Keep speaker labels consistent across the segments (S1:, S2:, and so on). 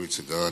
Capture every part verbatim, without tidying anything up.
S1: Glory to God.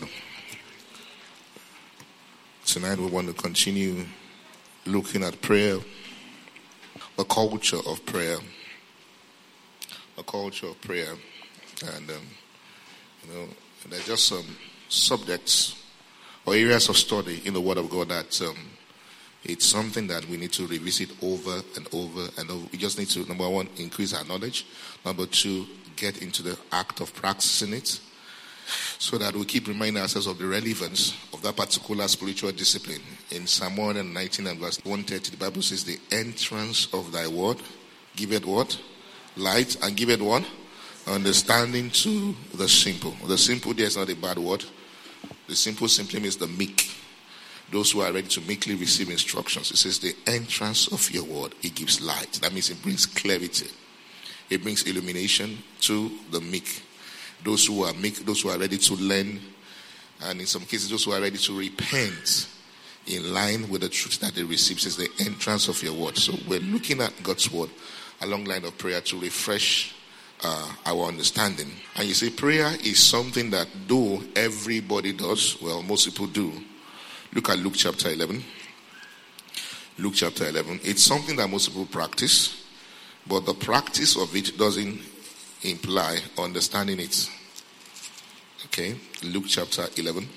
S1: Tonight we want to continue looking at prayer, the culture of prayer, the culture of prayer. And, um, you know, there are just some subjects or areas of study in the Word of God that um, it's something that we need to revisit over and over and over. We just need to, number one, increase our knowledge. Number two, get into the act of practicing it, so that we keep reminding ourselves of the relevance of that particular spiritual discipline. In Psalm one nineteen and verse one thirty, the Bible says, the entrance of thy word, give it what? Light, and give it what? Understanding to the simple. The simple there is not a bad word. The simple simply means the meek. Those who are ready to meekly receive instructions. It says the entrance of your word, it gives light. That means it brings clarity. It brings illumination to the meek. Those who are meek, those who are ready to learn, and in some cases, those who are ready to repent in line with the truth that they receive, says the entrance of your word. So we're looking at God's word along the line of prayer to refresh uh, our understanding. And you see, prayer is something that though everybody does, well, most people do. Look at Luke chapter eleven. Luke chapter eleven. It's something that most people practice, but the practice of it doesn't imply understanding it. Okay, Luke chapter eleven.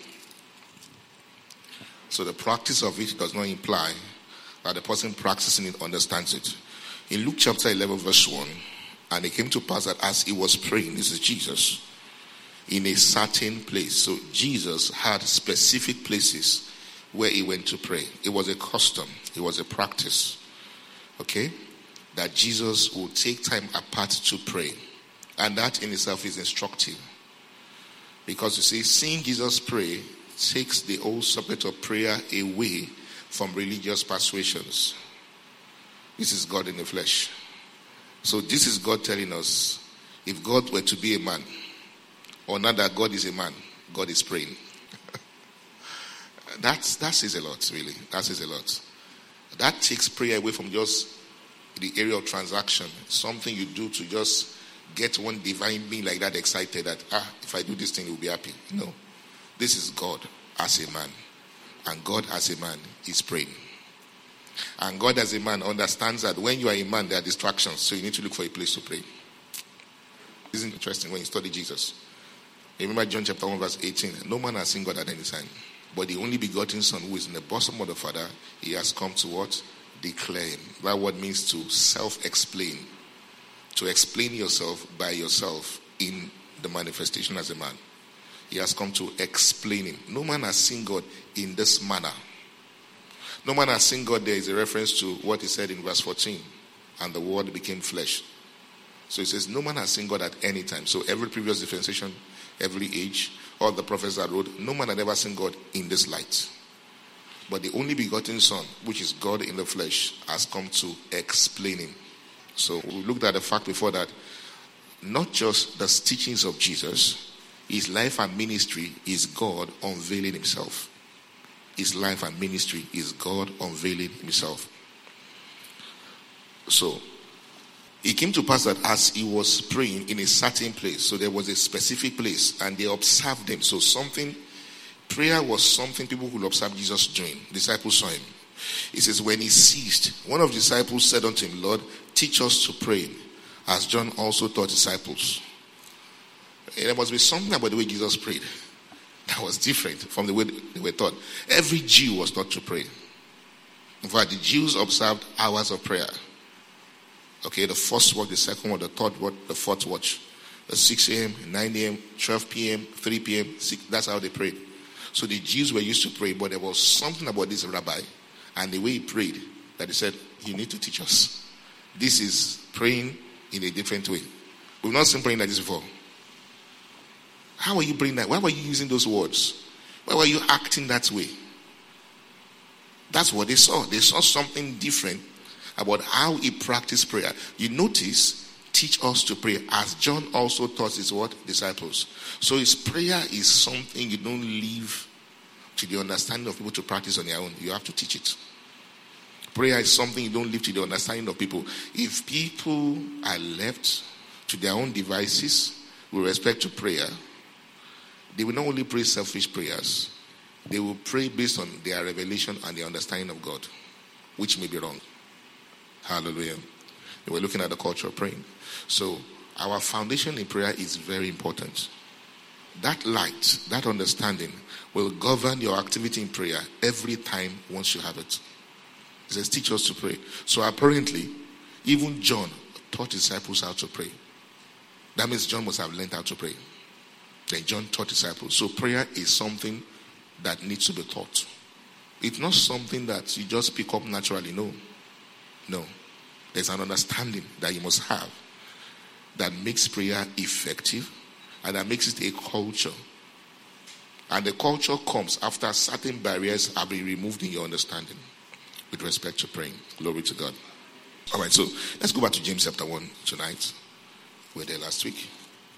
S1: So the practice of it does not imply that the person practicing it understands it. In Luke chapter eleven verse one, and it came to pass that as he was praying, this is Jesus, in a certain place. So Jesus had specific places where he went to pray. It was a custom, it was a practice, okay, that Jesus would take time apart to pray. And that in itself is instructive. Because you see, seeing Jesus pray takes the whole subject of prayer away from religious persuasions. This is God in the flesh. So this is God telling us, if God were to be a man, or not that God is a man, God is praying. That's, that says a lot, really. That says a lot. That takes prayer away from just the area of transaction. Something you do to just get one divine being like that excited that, ah, if I do this thing, you'll be happy. No. This is God as a man. And God as a man is praying. And God as a man understands that when you are a man, there are distractions. So you need to look for a place to pray. Isn't it interesting when you study Jesus? Remember John chapter one verse eighteen. No man has seen God at any time. But the only begotten Son who is in the bosom of the Father, he has come to what? Declare him. That word means to self-explain. To explain yourself by yourself in the manifestation as a man. He has come to explain him. No man has seen God in this manner. No man has seen God. There is a reference to what he said in verse fourteen. And the word became flesh. So it says, no man has seen God at any time. So every previous dispensation, every age, all the prophets that wrote, no man had ever seen God in this light. But the only begotten Son, which is God in the flesh, has come to explain him. So we looked at the fact before that not just the teachings of Jesus, his life and ministry is God unveiling himself. His life and ministry is God unveiling himself. So it came to pass that as he was praying in a certain place, so there was a specific place and they observed him. So something, prayer was something people could observe Jesus doing. Disciples saw him. It says, when he ceased, one of the disciples said unto him, Lord, teach us to pray, as John also taught disciples. And there must be something about the way Jesus prayed that was different from the way they were taught. Every Jew was taught to pray. In fact, the Jews observed hours of prayer. Okay, the first watch, the second watch, the third watch, the fourth watch. The six a.m., nine a.m., twelve p.m., three p.m., six, that's how they prayed. So the Jews were used to pray, but there was something about this rabbi and the way he prayed that he said, you need to teach us. This is praying in a different way. We've not seen praying like this before. How are you praying that? Why were you using those words? Why were you acting that way? That's what they saw. They saw something different about how he practiced prayer. You notice, teach us to pray, as John also taught his what? Disciples. So his prayer is something you don't leave to the understanding of people to practice on their own. You have to teach it. Prayer is something you don't leave to the understanding of people. If people are left to their own devices with respect to prayer, they will not only pray selfish prayers, they will pray based on their revelation and their understanding of God, which may be wrong. Hallelujah. They were looking at the culture of praying. So our foundation in prayer is very important. That light, that understanding will govern your activity in prayer every time once you have it. It says, teach us to pray. So apparently, even John taught disciples how to pray. That means John must have learned how to pray. Then John taught disciples. So prayer is something that needs to be taught. It's not something that you just pick up naturally. No. No. There's an understanding that you must have that makes prayer effective and that makes it a culture. And the culture comes after certain barriers have been removed in your understanding with respect to praying. Glory to God. All right, so let's go back to James chapter one tonight. We were there last week.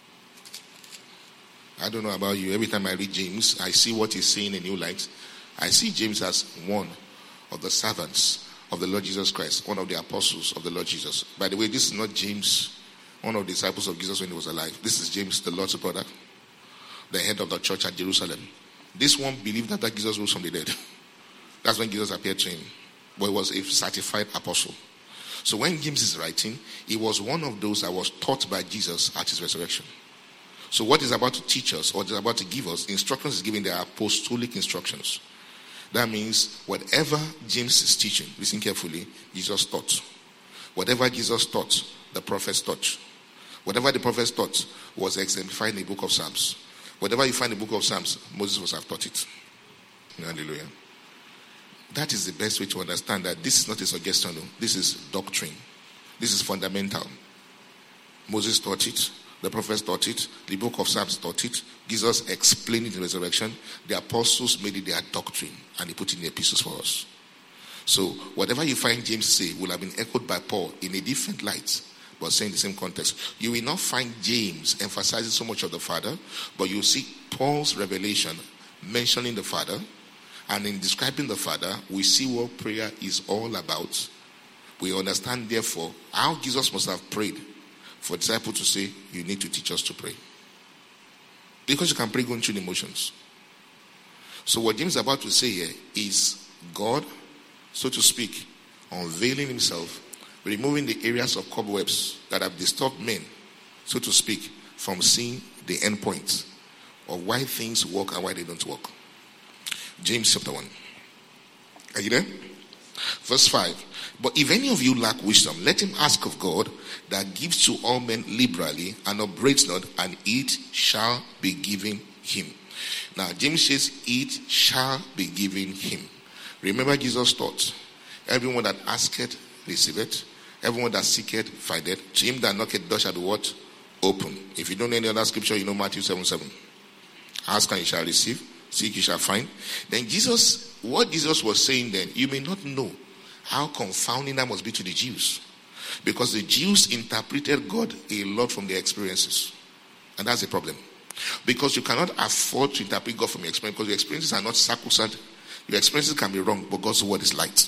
S1: I don't know about you. Every time I read James, I see what he's saying in a new light. I see James as one of the servants of the Lord Jesus Christ, one of the apostles of the Lord Jesus. By the way, this is not James, one of the disciples of Jesus when he was alive. This is James, the Lord's brother, the head of the church at Jerusalem. This one believed that, that Jesus rose from the dead. That's when Jesus appeared to him. But he was a certified apostle. So when James is writing, he was one of those that was taught by Jesus at his resurrection. So what he's about to teach us, or he's about to give us, instructions is giving the apostolic instructions. That means whatever James is teaching, listen carefully, Jesus taught. Whatever Jesus taught, the prophets taught. Whatever the prophets taught was exemplified in the book of Psalms. Whatever you find in the book of Psalms, Moses must have taught it. Hallelujah. That is the best way to understand that this is not a suggestion. No. This is doctrine. This is fundamental. Moses taught it. The prophets taught it. The book of Psalms taught it. Jesus explained it in resurrection. The apostles made it their doctrine and he put it in the epistles for us. So whatever you find James say will have been echoed by Paul in a different light, but saying the same context. You will not find James emphasizing so much of the Father, but you see Paul's revelation mentioning the Father. And in describing the Father, we see what prayer is all about. We understand, therefore, how Jesus must have prayed for disciples to say, you need to teach us to pray. Because you can pray going through the motions. So what James is about to say here is God, so to speak, unveiling himself, removing the areas of cobwebs that have disturbed men, so to speak, from seeing the end point of why things work and why they don't work. James chapter one. Are you there? Verse five. But if any of you lack wisdom, let him ask of God that gives to all men liberally and upbraids not, and it shall be given him. Now, James says, it shall be given him. Remember Jesus taught, everyone that asketh, receiveth. Everyone that seeketh, findeth. To him that knocketh, the door shall be what? Open. If you don't know any other scripture, you know Matthew seven seven. Ask and you shall receive. Seek you shall find. Then Jesus, what Jesus was saying then, you may not know how confounding that must be to the Jews. Because the Jews interpreted God a lot from their experiences. And that's the problem. Because you cannot afford to interpret God from your experience, because your experiences are not sacrosanct. Your experiences can be wrong, but God's word is light.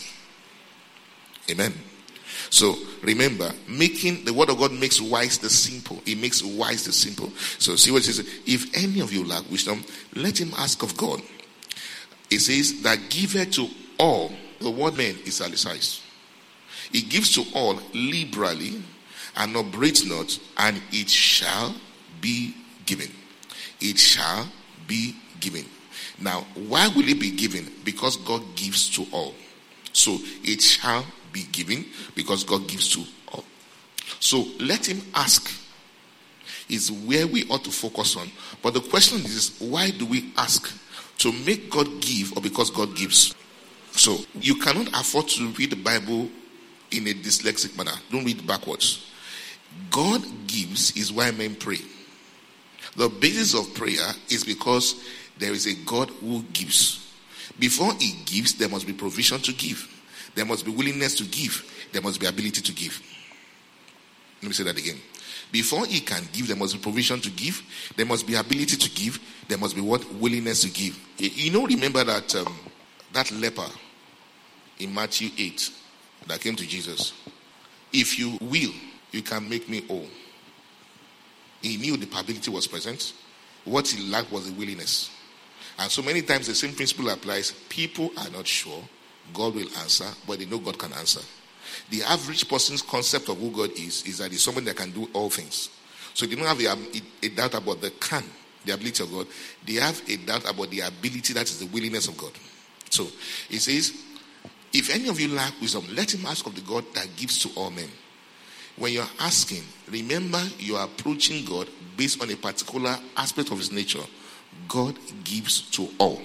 S1: Amen. So remember, making the word of God makes wise the simple. It makes wise the simple. So see what it says. If any of you lack wisdom, let him ask of God. It says that giveth to all. The word man is italicized. He gives to all liberally and upbraids not, and it shall be given. It shall be given. Now, why will it be given? Because God gives to all. So it shall be given because God gives to all. So let him ask is where we ought to focus on. But the question is, why do we ask? To make God give or because God gives? So you cannot afford to read the Bible in a dyslexic manner. Don't read backwards. God gives is why men pray. The basis of prayer is because there is a God who gives. Before he gives, there must be provision to give. There must be willingness to give. There must be ability to give. Let me say that again. Before he can give, there must be provision to give. There must be ability to give. There must be what? Willingness to give. You know, remember that um, that leper in Matthew eight that came to Jesus. If you will, you can make me whole. He knew the ability was present. What he lacked was the willingness. And so many times the same principle applies. People are not sure God will answer, but they know God can answer. The average person's concept of who God is, is that he's someone that can do all things. So they don't have a, a doubt about the can, the ability of God. They have a doubt about the ability, that is the willingness of God. So it says, if any of you lack wisdom, let him ask of the God that gives to all men. When you're asking, remember you are approaching God based on a particular aspect of his nature. God gives to all.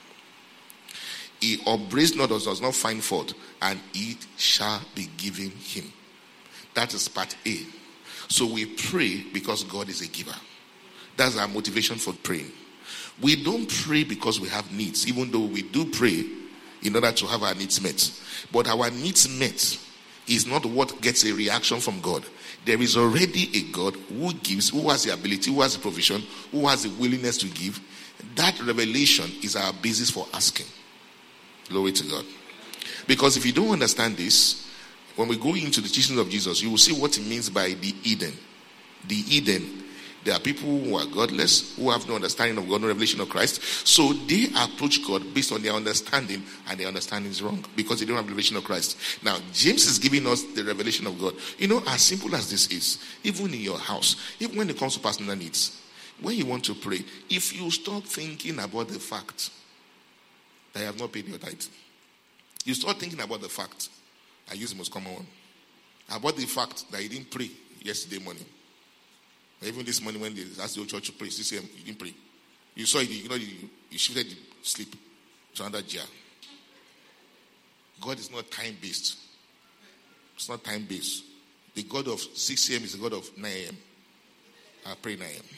S1: He upbraids not or does not find fault, and it shall be given him. That is part A. So we pray because God is a giver. That's our motivation for praying. We don't pray because we have needs, even though we do pray in order to have our needs met. But our needs met is not what gets a reaction from God. There is already a God who gives, who has the ability, who has the provision, who has the willingness to give. That revelation is our basis for asking. Glory to God. Because if you don't understand this, when we go into the teachings of Jesus, you will see what he means by the Eden. The Eden. There are people who are godless, who have no understanding of God, no revelation of Christ. So they approach God based on their understanding, and their understanding is wrong because they don't have revelation of Christ. Now, James is giving us the revelation of God. You know, as simple as this is, even in your house, even when it comes to personal needs, when you want to pray, if you stop thinking about the fact that you have not paid your tithe, you start thinking about the fact, I use the most common one, about the fact that you didn't pray yesterday morning. Even this morning when they asked the old church to pray, C C M, you didn't pray. You saw it, you know, you, you shifted the sleep to another jar. God is not time-based. It's not time-based. The God of six a.m. is the God of nine a.m. I pray nine a.m.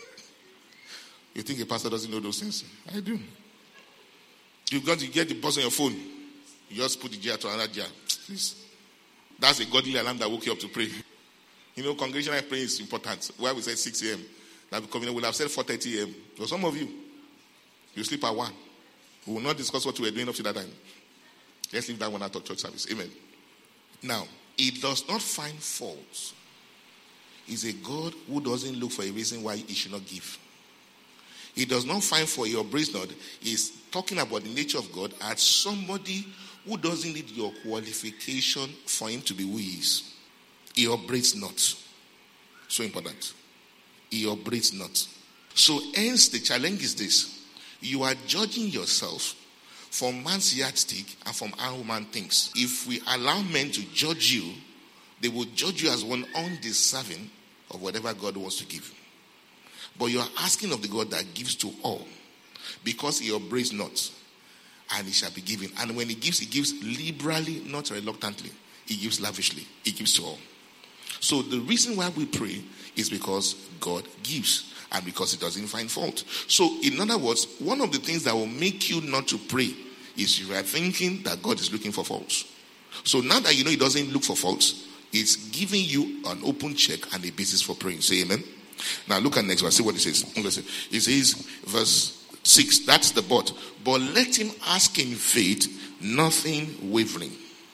S1: You think a pastor doesn't know those things? I do. You've got to get the bus on your phone. You just put the jar to another jar. Please. That's a godly alarm that woke you up to pray. You know, congregational prayer is important. Why we said six a.m. That because we'll have said four thirty a.m. For some of you, you sleep at one. We will not discuss what we were doing up to that time. Let's leave that one out of church service. Amen. Now, he does not find faults. He's a God who doesn't look for a reason why he should not give. He does not find fault. He upbraids not. He's talking about the nature of God as somebody who doesn't need your qualification for him to be who he is. He upbraids not. So important. He upbraids not. So hence the challenge is this. You are judging yourself from man's yardstick and from how man thinks. If we allow men to judge you, they will judge you as one undeserving of whatever God wants to give. But you are asking of the God that gives to all, because he upbraids not, and he shall be given. And when he gives, he gives liberally, not reluctantly. He gives lavishly. He gives to all. So the reason why we pray is because God gives and because he doesn't find fault. So in other words, one of the things that will make you not to pray is you are thinking that God is looking for faults. So now that you know he doesn't look for faults, it's giving you an open check and a basis for praying. Say amen. Now look at next verse. See what it says. It says verse six. That's the but. But let him ask in faith, nothing wavering.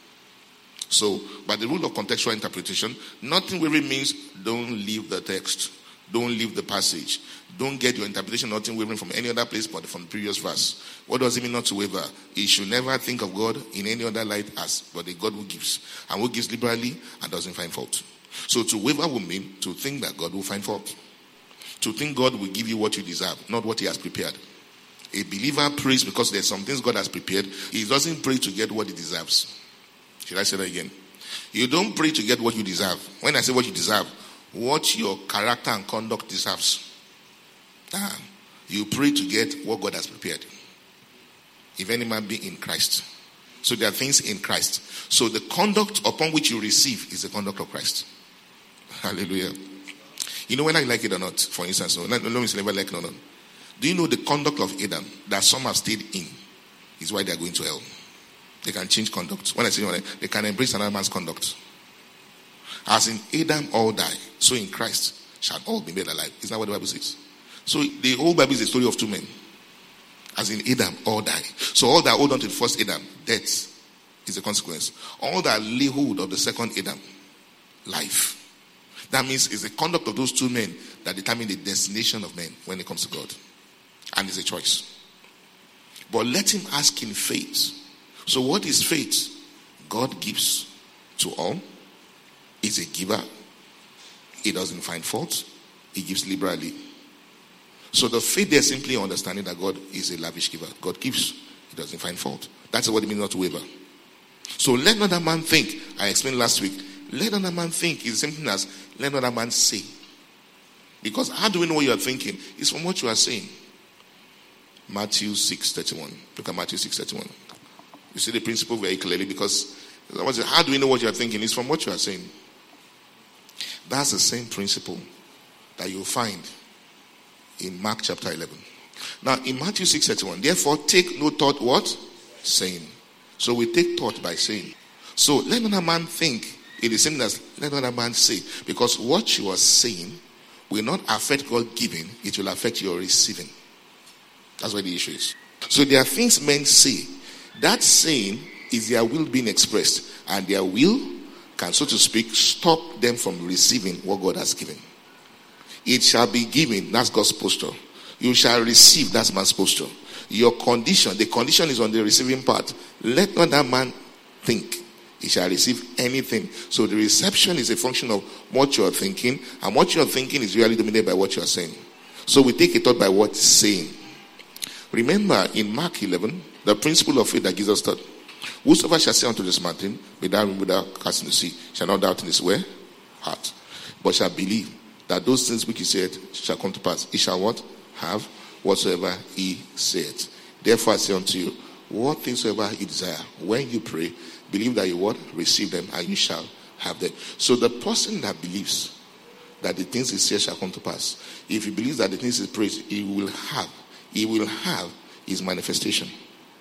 S1: So, by the rule of contextual interpretation, nothing wavering means don't leave the text. Don't leave the passage. Don't get your interpretation nothing wavering from any other place but from the previous verse. What does it mean not to waver? You should never think of God in any other light as but a God who gives. And who gives liberally and doesn't find fault. So to waver will mean to think that God will find fault. To think God will give you what you deserve, not what he has prepared. A believer prays because there's some things God has prepared. He doesn't pray to get what he deserves. Should I say that again? You don't pray to get what you deserve. When I say what you deserve, what your character and conduct deserves. Ah, you pray to get what God has prepared. If any man be in Christ. So there are things in Christ. So the conduct upon which you receive is the conduct of Christ. Hallelujah. You know whether you like it or not, for instance, no, let me say never like it or not. Do you know the conduct of Adam that some have stayed in is why they are going to hell? They can change conduct. When I say they can embrace another man's conduct. As in Adam all die, so in Christ shall all be made alive. Isn't that what the Bible says? So the whole Bible is a story of two men. As in Adam all die. So all that hold on to the first Adam, death is the consequence. All that lay hold of the second Adam, life. That means it's the conduct of those two men that determine the destination of men when it comes to God. And it's a choice. But let him ask in faith. So what is faith? God gives to all. He's a giver. He doesn't find fault. He gives liberally. So the faith there is simply understanding that God is a lavish giver. God gives. He doesn't find fault. That's what it means not to waver. So let another man think. I explained last week. Let another man think is the same thing as let another man say. Because how do we know what you are thinking? It's from what you are saying. Matthew six thirty-one. Look at Matthew six thirty-one. You see the principle very clearly because how do we know what you are thinking? It's from what you are saying. That's the same principle that you'll find in Mark chapter eleven. Now in Matthew six thirty-one, therefore take no thought what? Saying. So we take thought by saying. So let another man think. It is same as let another man say. Because what you are saying will not affect God giving, it will affect your receiving. That's what the issue is. So there are things men say. That saying is their will being expressed. And their will can, so to speak, stop them from receiving what God has given. It shall be given, that's God's posture. You shall receive, that's man's posture. Your condition, the condition is on the receiving part. Let not that man think he shall receive anything. So the reception is a function of what you are thinking, and what you are thinking is really dominated by what you are saying. So we take a thought by what saying. Remember in Mark eleven, the principle of faith that gives us thought. Whosoever shall say unto this mountain, be thou removed, without casting the sea, shall not doubt in his way, heart, but shall believe that those things which he said shall come to pass. He shall what? Have whatsoever he said. Therefore I say unto you, what things soever you desire, when you pray, believe that you what? Receive them, and you shall have them. So the person that believes that the things he says shall come to pass, if he believes that the things he prays, he will have. He will have his manifestation.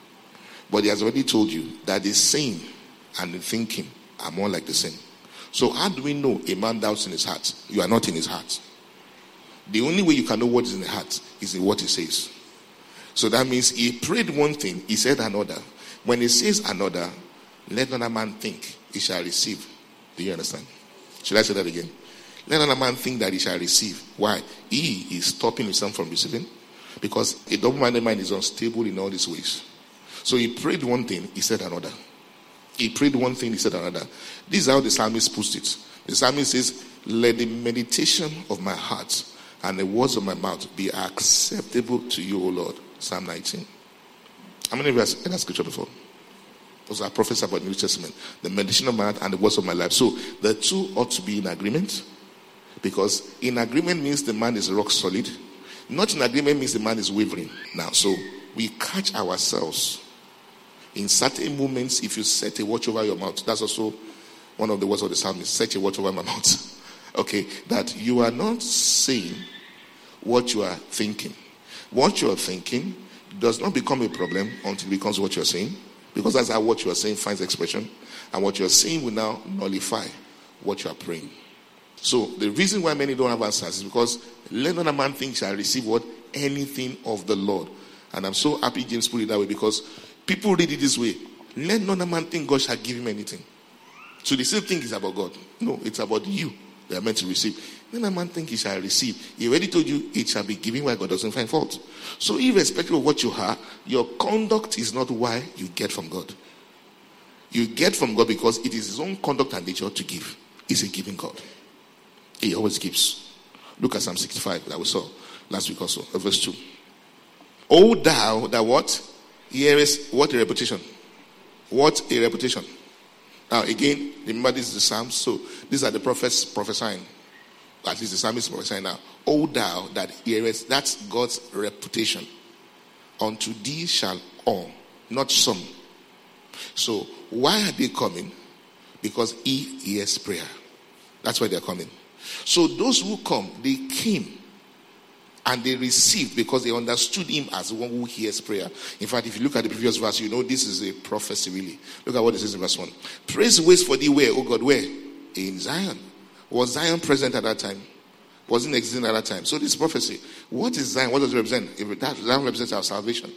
S1: But he has already told you that the saying and the thinking are more like the same. So how do we know a man doubts in his heart? You are not in his heart. The only way you can know what is in the heart is in what he says. So that means he prayed one thing, he said another. When he says another, let another man think he shall receive. Do you understand? Should I say that again? Let another man think that he shall receive. Why? He is stopping himself from receiving. Because a double-minded mind is unstable in all these ways. So he prayed one thing, he said another. He prayed one thing, he said another. This is how the psalmist puts it. The psalmist says, let the meditation of my heart and the words of my mouth be acceptable to you, O Lord. Psalm nineteen. How many of you have heard that scripture before? Those are prophets about the New Testament. The meditation of my heart and the words of my life. So the two ought to be in agreement. Because in agreement means the man is rock solid. Not in agreement means the man is wavering. Now, so we catch ourselves in certain moments. If you set a watch over your mouth, that's also one of the words of the psalmist, set a watch over my mouth. Okay, that you are not saying what you are thinking. What you are thinking does not become a problem until it becomes what you are saying, because that's how what you are saying finds expression, and what you are saying will now nullify what you are praying. So the reason why many don't have answers is because let not a man think shall receive what? Anything of the Lord. And I'm so happy James put it that way, because people read it this way. Let not a man think God shall give him anything. So they still think it's about God. No, it's about you. They are meant to receive. Let a man think he shall receive. He already told you it shall be given why God doesn't find fault. So irrespective of what you have, your conduct is not why you get from God. You get from God because it is his own conduct and nature to give. He's a giving God. He always gives. Look at Psalm sixty-five that we saw last week also, verse two. O thou that what? Hearest what a reputation. What a reputation. Now again, remember this is the Psalms, so these are the prophets prophesying. At least the psalmist prophesying now. O thou that hearest, that's God's reputation. Unto thee shall all, not some. So why are they coming? Because he hears prayer. That's why they're coming. So those who come, they came and they received because they understood him as the one who hears prayer. In fact, if you look at the previous verse, you know this is a prophecy really. Look at what it says in verse one. Praise waits for thee where, oh God, where? In Zion. Was Zion present at that time? Wasn't existing at that time. So this prophecy, what is Zion? What does it represent? If that Zion represents our salvation.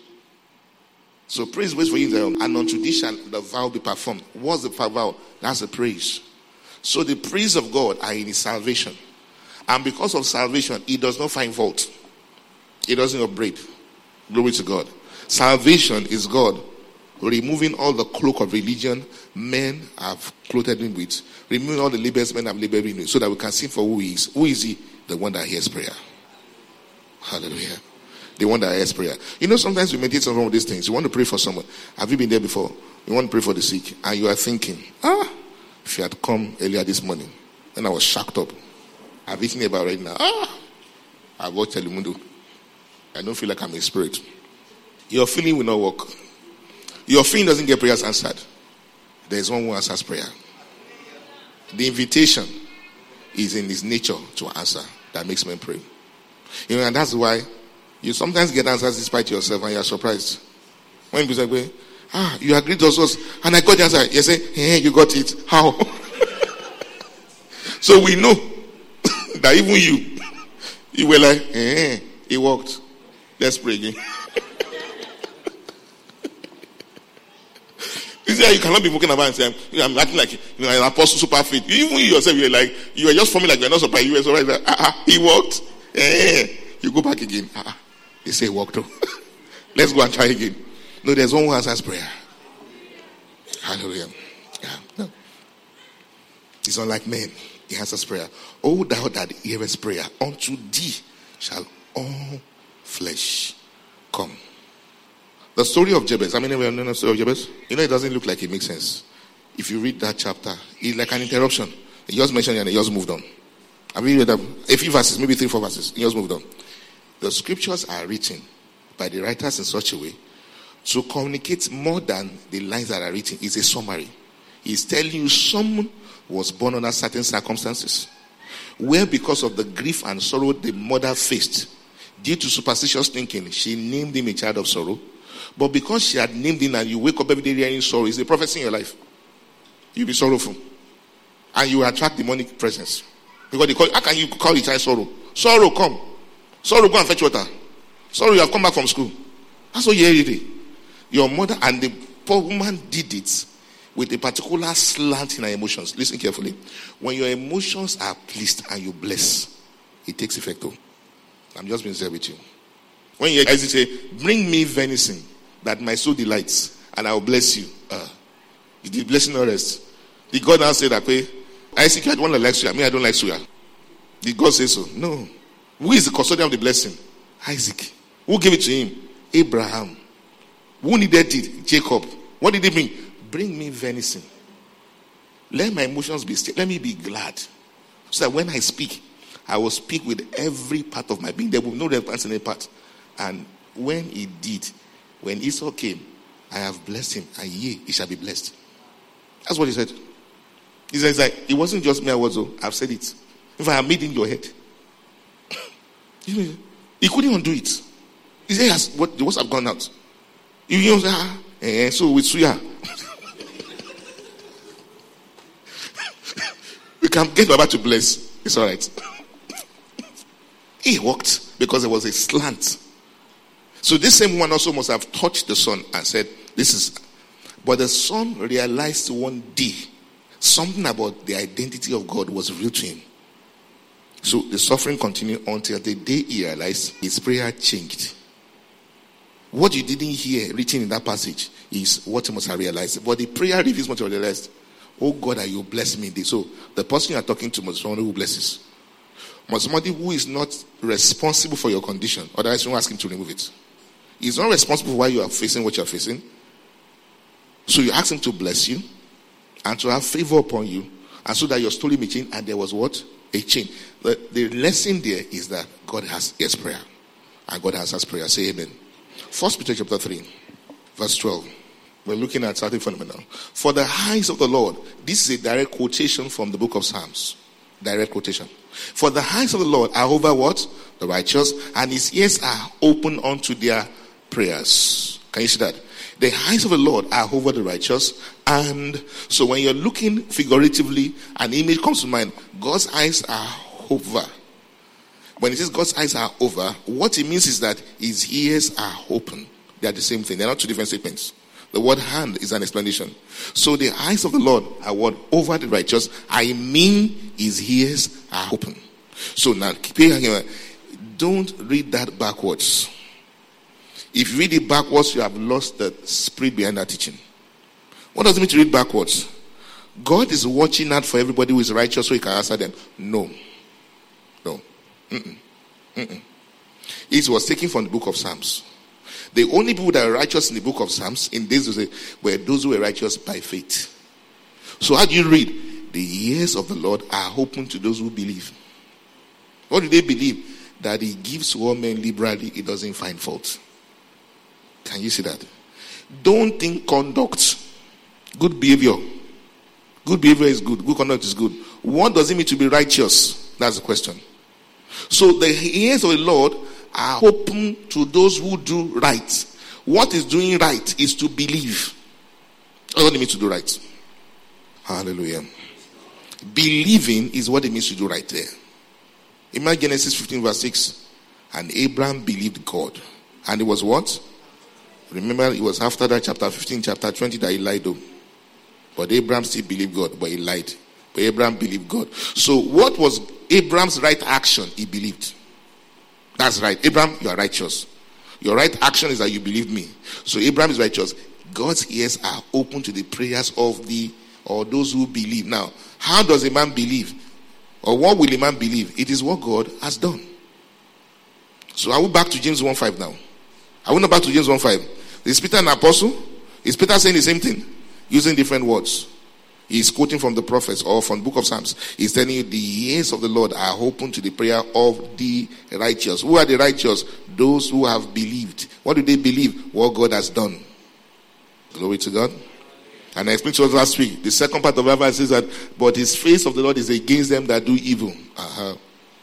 S1: So praise waits for you in Zion, and unto thee shall the vow be performed. What's the vow? That's the praise. So the praise of God are in his salvation. And because of salvation, he does not find fault. He doesn't upbraid. Glory to God. Salvation is God removing all the cloak of religion men have clothed him with. Removing all the labels men have labeled him with, so that we can see for who he is. Who is he? The one that hears prayer. Hallelujah. The one that hears prayer. You know, sometimes we meditate on all of these things. You want to pray for someone. Have you been there before? You want to pray for the sick. And you are thinking, ah, if you had come earlier this morning, then I was shocked up. I've eaten about right now. Ah, I've watched Telemundo. I don't feel like I'm a spirit. Your feeling will not work. Your feeling doesn't get prayers answered. There is one who answers prayer. The invitation is in his nature to answer. That makes men pray. You know, and that's why you sometimes get answers despite yourself and you're surprised. When people say, ah, you agreed to us, and I got the answer. You say, hey, you got it. How? So we know that even you, you were like, hey, it worked. Let's pray again. You see, you cannot be walking about and saying, I'm acting like, you know, an apostle super fit. Even you yourself, you're like, you were just forming like you're not surprised. You were surprised. Like, ah, ah, he walked. Eh, you go back again. Ah, they say walk too. Let's go and try again. No, there's one who answers prayer. Hallelujah. Yeah. No. He's not like men. He answers prayer. Oh, thou that hearest prayer, unto thee shall all flesh come. The story of Jabez. I mean, we know the story of Jabez. You know, it doesn't look like it makes sense. If you read that chapter, it's like an interruption. He just mentioned it and he just moved on. Have you read that? A few verses, maybe three, four verses. He just moved on. The scriptures are written by the writers in such a way to communicate more than the lines that are written. It's a summary. He's telling you someone was born under certain circumstances, where because of the grief and sorrow the mother faced, due to superstitious thinking, she named him a child of sorrow. But because she had named him and you wake up every day hearing sorrow, it's a prophecy in your life. You'll be sorrowful. And you attract demonic presence. Because they call, how can you call the child sorrow? Sorrow, come. Sorrow, go and fetch water. Sorrow, you have come back from school. That's what you hear today. Your mother and the poor woman did it with a particular slant in her emotions. Listen carefully. When your emotions are pleased and you bless, it takes effect though. I'm just being sincere with you. When you guys say, bring me venison that my soul delights, and I will bless you. Uh, the blessing not rest. Did God now say that way? Isaac, I don't want to like suya. I mean, I don't like suya. Did God say so? No. Who is the custodian of the blessing? Isaac. Who gave it to him? Abraham. Who needed it? Jacob. What did he bring? Bring me venison. Let my emotions be still. Let me be glad. So that when I speak, I will speak with every part of my being. There will be no response in any part. And when he did, when Esau came, I have blessed him, and ye, he shall be blessed. That's what he said. He says, like, it wasn't just me, I was, I've said it. If I have made in your head. He couldn't undo it. He said, yes, what, the words have gone out. You know, ah, eh, so with suya. We can get Baba to bless. It's all right. He walked because there was a slant. So this same one also must have touched the son and said, this is. But the son realized one day something about the identity of God was revealed to him. So the suffering continued until the day he realized his prayer changed. What you didn't hear written in that passage is what he must have realized. But the prayer reveals what you realized. Oh God, that you bless me. So the person you are talking to must be someone who blesses. Must somebody who is not responsible for your condition. Otherwise, you won't ask him to remove it. He's not responsible for why you are facing what you are facing. So you ask him to bless you and to have favor upon you, and so that your story may change. And there was what? A change. The, the lesson there is that God has yes prayer. And God has prayer. Say amen. First Peter chapter three, verse twelve. We're looking at something phenomenal. For the eyes of the Lord. This is a direct quotation from the book of Psalms. Direct quotation. For the eyes of the Lord are over what? The righteous. And his ears are open unto their prayers. Can you see that? The eyes of the Lord are over the righteous. And so when you're looking figuratively, an image comes to mind. God's eyes are over. When it says God's eyes are over, what it means is that his ears are open. They are the same thing. They're not two different statements. The word hand is an explanation. So the eyes of the Lord are what? Over the righteous. I mean his ears are open. So now, don't read that backwards. If you read it backwards, you have lost the spirit behind that teaching. What does it mean to read backwards? God is watching out for everybody who is righteous so he can answer them. No. No. Mm-mm. Mm-mm. It was taken from the book of Psalms. The only people that are righteous in the book of Psalms in this day were those who were righteous by faith. So how do you read? The ears of the Lord are open to those who believe. What do they believe? That he gives to all men liberally, he doesn't find fault. Can you see that? Don't think conduct, good behavior. Good behavior is good. Good conduct is good. What does it mean to be righteous? That's the question. So the ears of the Lord are open to those who do right. What is doing right is to believe. That's what it means to do right. Hallelujah. Believing is what it means to do right there. Imagine Genesis fifteen verse six. And Abraham believed God. And it was what? Remember, it was after that chapter fifteen, chapter twenty that he lied though. But Abraham still believed God, but he lied. But Abraham believed God. So what was Abraham's right action? He believed. That's right. Abraham, you are righteous. Your right action is that you believe me. So Abraham is righteous. God's ears are open to the prayers of the or those who believe. Now, how does a man believe? Or what will a man believe? It is what God has done. So are we back to James one five now? Are we not back to James one five? Is Peter an apostle? Is Peter saying the same thing? Using different words. He's quoting from the prophets or from the book of Psalms. He's telling you the ears of the Lord are open to the prayer of the righteous. Who are the righteous? Those who have believed. What do they believe? What God has done. Glory to God. And I explained to us last week. The second part of the verse says that, but his face of the Lord is against them that do evil. Uh-huh.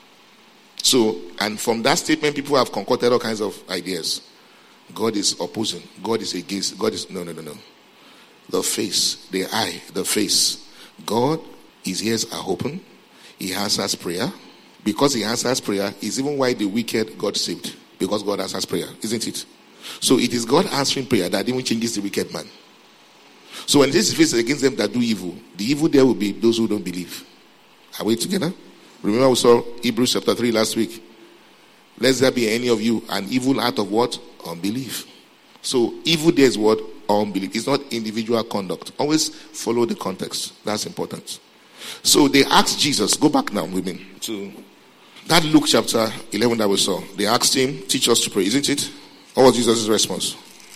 S1: So, and from that statement, people have concocted all kinds of ideas. God is opposing. God is against. God is, no, no, no, no. The face, the eye, the face. God, his ears are open. He answers prayer. Because he answers prayer is even why the wicked got saved. Because God answers prayer, isn't it? So it is God answering prayer that even changes the wicked man. So when this face is against them that do evil, the evil there will be those who don't believe. Are we together? Remember we saw Hebrews chapter three last week. Lest there be any of you an evil out of what? Unbelief. So evil there is what? Unbelief. It's not individual conduct. Always follow the context. That's important. So they asked Jesus, go back now with me to that Luke chapter eleven that we saw. They asked him, teach us to pray, isn't it? What was Jesus' response?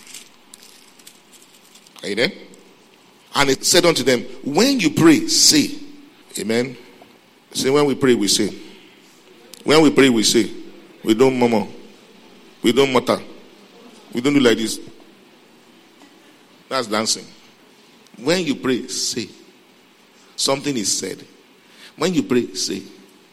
S1: Are you there? And he said unto them, when you pray, say. Amen. Say, when we pray, we say. When we pray, we say. We don't murmur. We don't mutter. We don't do like this. That's dancing. When you pray, say. Something is said. When you pray, say,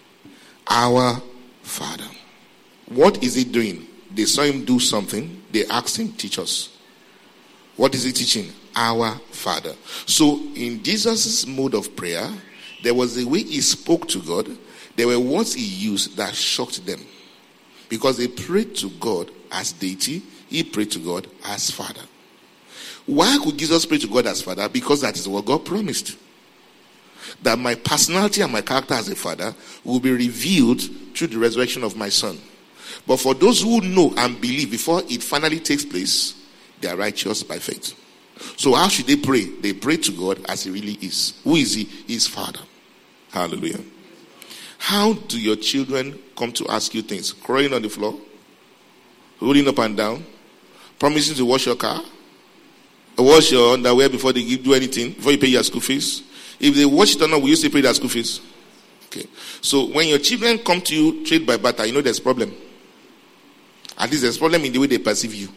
S1: our Father. What is he doing? They saw him do something. They asked him, teach us. What is he teaching? Our Father. So in Jesus' mode of prayer, there was a way he spoke to God. There were words he used that shocked them. Because they prayed to God as deity. He prayed to God as Father. Why could Jesus pray to God as Father? Because that is what God promised. That my personality and my character as a father will be revealed through the resurrection of my son. But for those who know and believe before it finally takes place, they are righteous by faith. So how should they pray? They pray to God as he really is. Who is he? He is Father. Hallelujah. How do your children come to ask you things? Crawling on the floor? Rolling up and down? Promising to wash your car? Wash your underwear before they give do anything? Before you pay your school fees? If they wash it or not, will you still pay their school fees? Okay. So when your children come to you trade by barter, you know there's a problem. At least there's a problem in the way they perceive you.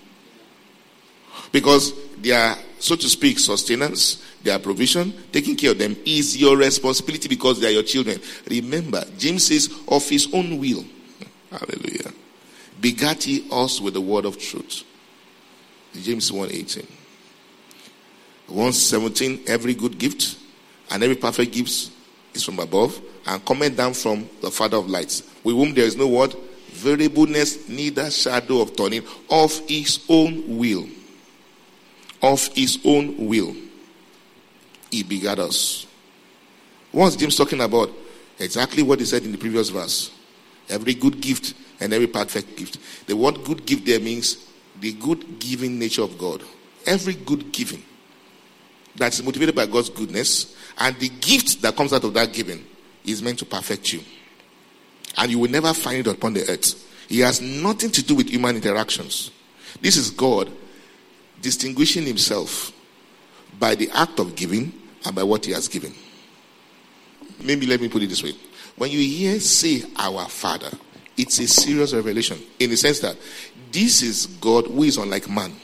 S1: Because their, so to speak, sustenance, their provision, taking care of them is your responsibility because they are your children. Remember, James says, of his own will. Hallelujah. Begat he us with the word of truth. James one eighteen. one seventeen, every good gift and every perfect gift is from above and cometh down from the Father of lights, with whom there is no word, variableness, neither shadow of turning, of his own will. of his own will, he begat us. What's James talking about? Exactly what he said in the previous verse. Every good gift and every perfect gift. The word good gift there means the good giving nature of God. Every good giving that's motivated by God's goodness, and the gift that comes out of that giving is meant to perfect you. And you will never find it upon the earth. It has nothing to do with human interactions. This is God distinguishing himself by the act of giving and by what he has given. Maybe let me put it this way. When you hear say our Father, it's a serious revelation in the sense that this is God who is unlike man.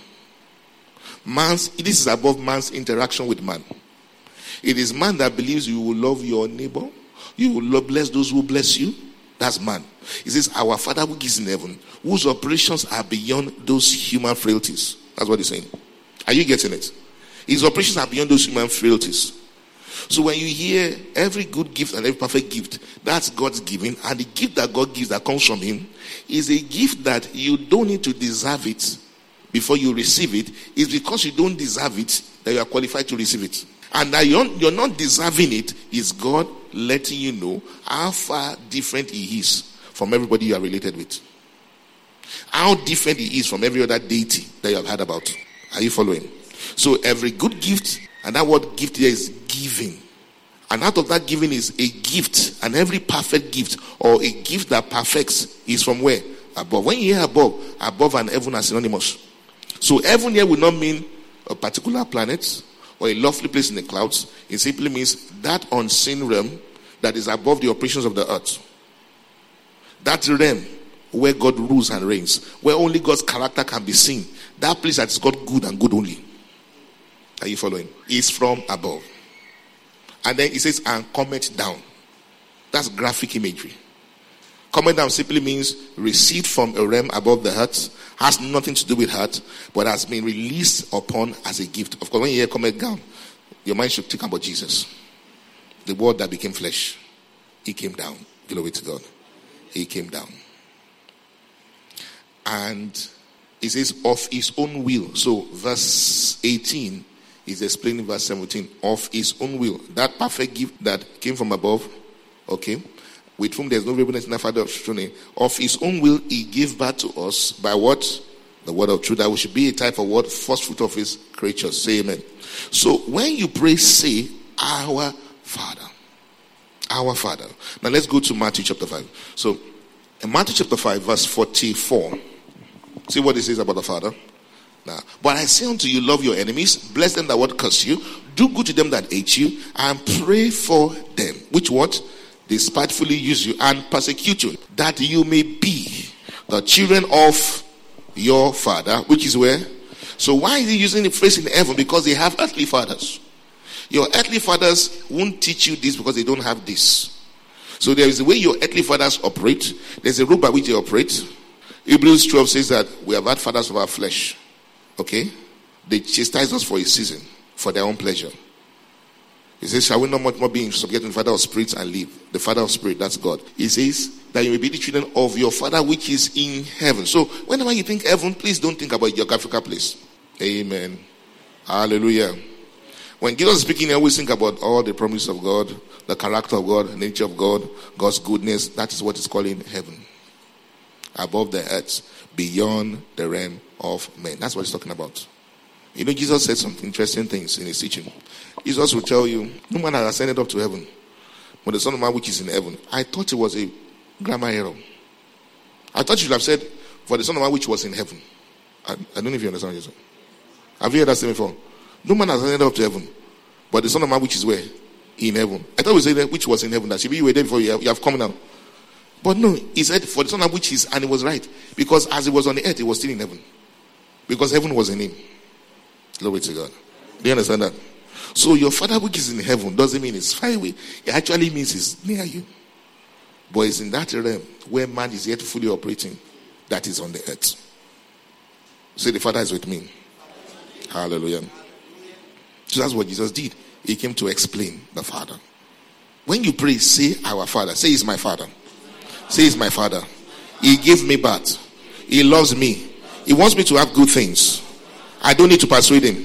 S1: Man's, this is above man's interaction with man. It is man that believes you will love your neighbor, you will love, bless those who bless you. That's man. He says, our Father who is in heaven, whose operations are beyond those human frailties. That's what he's saying. Are you getting it? His operations are beyond those human frailties. So when you hear every good gift and every perfect gift, that's God's giving. And the gift that God gives that comes from him is a gift that you don't need to deserve it before you receive it. It's because you don't deserve it that you are qualified to receive it. And that you're, you're not deserving it is God letting you know how far different he is from everybody you are related with. How different he is from every other deity that you have heard about. Are you following? So every good gift, and that word gift here is giving. And out of that giving is a gift. And every perfect gift or a gift that perfects is from where? Above. When you hear above, above and heaven are synonymous. So heaven here will not mean a particular planet or a lofty place in the clouds. It simply means that unseen realm that is above the operations of the earth. That realm where God rules and reigns, where only God's character can be seen. That place that is God good and good only. Are you following? Is from above. And then it says, and cometh down. That's graphic imagery. Cometh down simply means received from a realm above the earth, has nothing to do with earth, but has been released upon as a gift. Of course, when you hear cometh down, your mind should think about Jesus. The word that became flesh. He came down. Glory to God. He came down. And it says, of his own will. So verse eighteen is explaining verse seventeen. Of his own will. That perfect gift that came from above. Okay. With whom there is no variableness in the Father of truth. Of his own will he gave birth to us by what? The word of truth. That we should be a type of what? First fruit of his creatures. Say amen. So when you pray, say, our Father. Our Father. Now let's go to Matthew chapter five. So in Matthew chapter five verse forty-four. See what it says about the Father. Now, but I say unto you, love your enemies, bless them that would curse you, do good to them that hate you, and pray for them. Which what? They spitefully use you and persecute you, that you may be the children of your Father, which is where? So why is he using the phrase in heaven? Because they have earthly fathers. Your earthly fathers won't teach you this because they don't have this. So there is a way your earthly fathers operate. There's a rule by which they operate. Hebrews twelve says that we have had fathers of our flesh. Okay? They chastise us for a season, for their own pleasure. He says, shall we not much more be subject to the Father of spirits and live? The Father of spirit, that's God. He says that you may be the children of your Father which is in heaven. So whenever you think heaven, please don't think about a geographical place. Amen. Hallelujah. When Jesus is speaking, I always think about all the promises of God, the character of God, the nature of God, God's goodness. That is what is calling heaven. Above the earth, beyond the realm of men. That's what he's talking about. You know, Jesus said some interesting things in his teaching. Jesus will tell you, no man has ascended up to heaven, but the Son of Man which is in heaven. I thought it was a grammar error. I thought you should have said, for the Son of Man which was in heaven. I, I don't know if you understand what you're saying. Have you heard that statement before? No man has ascended up to heaven, but the Son of Man which is where? In heaven. I thought we said that which was in heaven. That should be you were there before you have, you have come now. But no, he said for the Son of Man which is, and it was right. Because as he was on the earth, he was still in heaven. Because heaven was in him. Glory to God. Do you understand that? So your Father which is in heaven doesn't mean it's far away. It actually means it's near you. But it's in that realm where man is yet fully operating that is on the earth. Say the Father is with me. Hallelujah. So that's what Jesus did. He came to explain the Father. When you pray, say our Father. Say he's my Father. Say he's my Father. He gave me birth. He loves me. He wants me to have good things. I don't need to persuade him.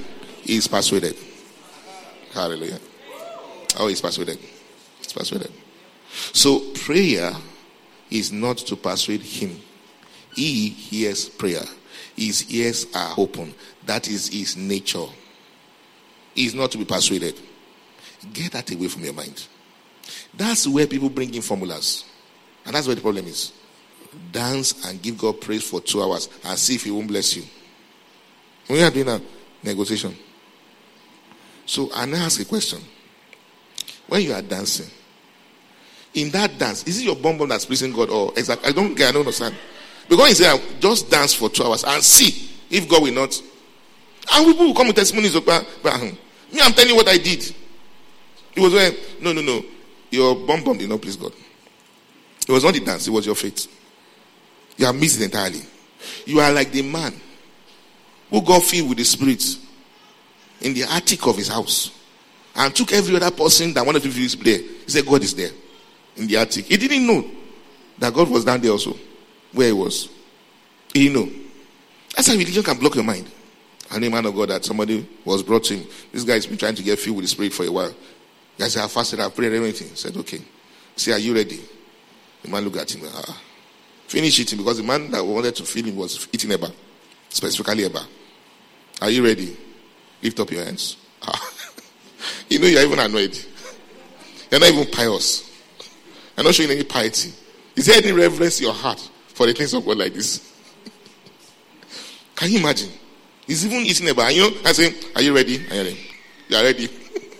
S1: He is persuaded. Hallelujah. Oh, he's persuaded. He's persuaded. So prayer is not to persuade him. He hears prayer. His ears are open. That is his nature. He is not to be persuaded. Get that away from your mind. That's where people bring in formulas. And that's where the problem is. Dance and give God praise for two hours and see if he won't bless you. When you are doing a negotiation. So I now ask a question. When you are dancing, in that dance, is it your bum bum that's pleasing God or exactly? I don't get, I don't understand. Because he said, just dance for two hours and see if God will not. And people will come with testimonies of, but, but, me, I'm telling you what I did. It was when, no, no, no. Your bum bum did not please God. It was not the dance, it was your faith. You have missed it entirely. You are like the man who got filled with the Spirit in the attic of his house and took every other person that wanted to feel there. He said, God is there in the attic. He didn't know that God was down there also, where he was. He didn't know. That's how religion can block your mind. I know a man of God that somebody was brought to him. This guy has been trying to get filled with the Spirit for a while. The guy said, I fasted, I prayed, everything. He said, okay. He said, are you ready? The man looked at him. Ah. Finish eating, because the man that wanted to feel him was eating Eba. Specifically Eba. Are you ready? Lift up your hands. Ah. You know you're even annoyed. You're not even pious. You're not showing any piety. Is there any reverence in your heart for the things of God like this? Can you imagine? He's even eating Eba. And you know, I say, are you ready? Are you ready? You are ready.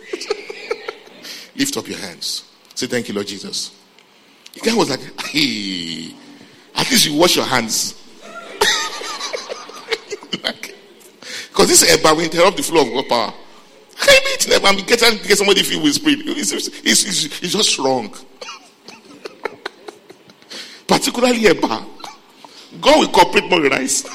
S1: Lift up your hands. Say, thank you, Lord Jesus. The guy was like, hey, at least you wash your hands. Like, because this Eba will interrupt the flow of God power. I can't be eating Eba and get, get somebody filled with Spirit. It's, it's, it's, it's just wrong. Particularly Eba. God will cooperate more with rice.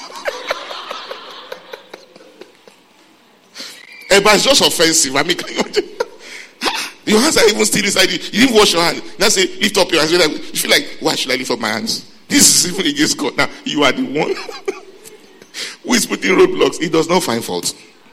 S1: Eba is just offensive. I mean, can you imagine? Your hands are even still inside you. You didn't wash your hands. Now say, lift up your hands. You feel like, why should I lift up my hands? This is even against God. Now, you are the one who is putting roadblocks. He does not find fault.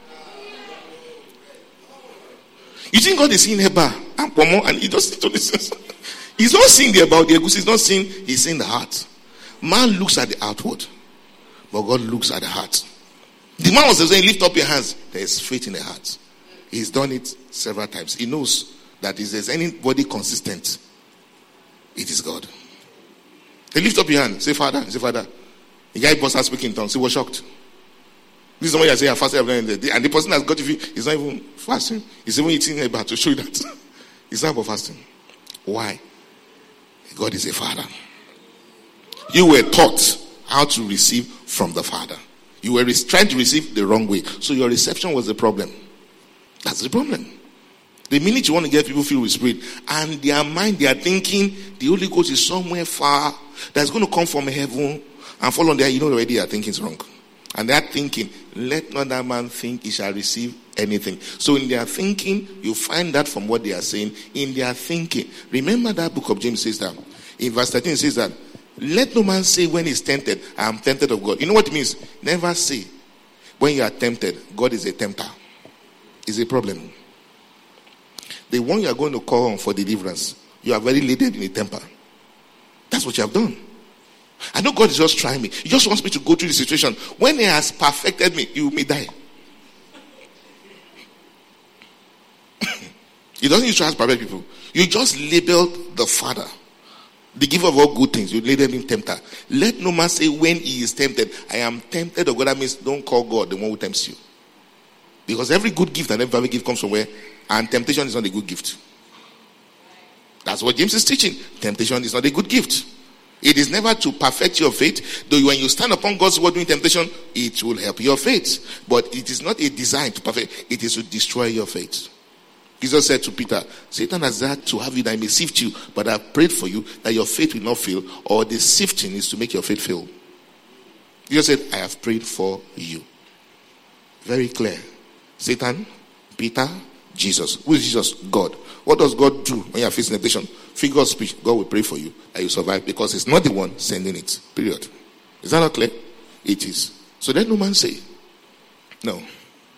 S1: You think God is seeing Eba and Pomo and he doesn't listen. He's not seeing the about the egusi. He's not seeing, he's seeing the heart. Man looks at the outward, but God looks at the heart. The man was saying, lift up your hands. There is faith in the heart. He's done it several times. He knows that if there's anybody consistent, it is God. They lift up your hand. Say, Father. Say, Father. The guy burst out speaking in tongues. He was shocked. This is someone you say, I fasted every day. And the person that's got to you is not even fasting. He's even eating a bar to show you that. It's not about fasting. Why? God is a father. You were taught how to receive from the Father. You were trying to receive the wrong way. So your reception was the problem. That's the problem. The minute you want to get people filled with Spirit, and their mind, they are thinking the Holy Ghost is somewhere far that's going to come from heaven and fall on there. You know already their thinking is wrong. And they are thinking, let not that man think he shall receive anything. So in their thinking, you find that from what they are saying. In their thinking, remember that book of James says that. In verse thirteen it says that, let no man say when he's tempted, I am tempted of God. You know what it means? Never say when you are tempted, God is a tempter. It's a problem. The one you are going to call on for deliverance, you are very laden in a temper. That's what you have done. I know God is just trying me. He just wants me to go through the situation. When he has perfected me, you may die. He doesn't use to ask perfect people. You just labeled the Father, the giver of all good things. You labeled him tempter. Let no man say when he is tempted, I am tempted of God. That means don't call God the one who tempts you. Because every good gift and every gift comes from where? And temptation is not a good gift. That's what James is teaching. Temptation is not a good gift. It is never to perfect your faith. Though when you stand upon God's word doing temptation, it will help your faith. But it is not a design to perfect. It is to destroy your faith. Jesus said to Peter, Satan has desired to have you that I may sift you, but I have prayed for you that your faith will not fail, or the sifting is to make your faith fail. Jesus said, I have prayed for you. Very clear. Satan, Peter, Jesus. Who is Jesus? God. What does God do when you are facing temptation? Figure of speech. God will pray for you that you survive, because he's not the one sending it. Period. Is that not clear? It is. So let no man say. No.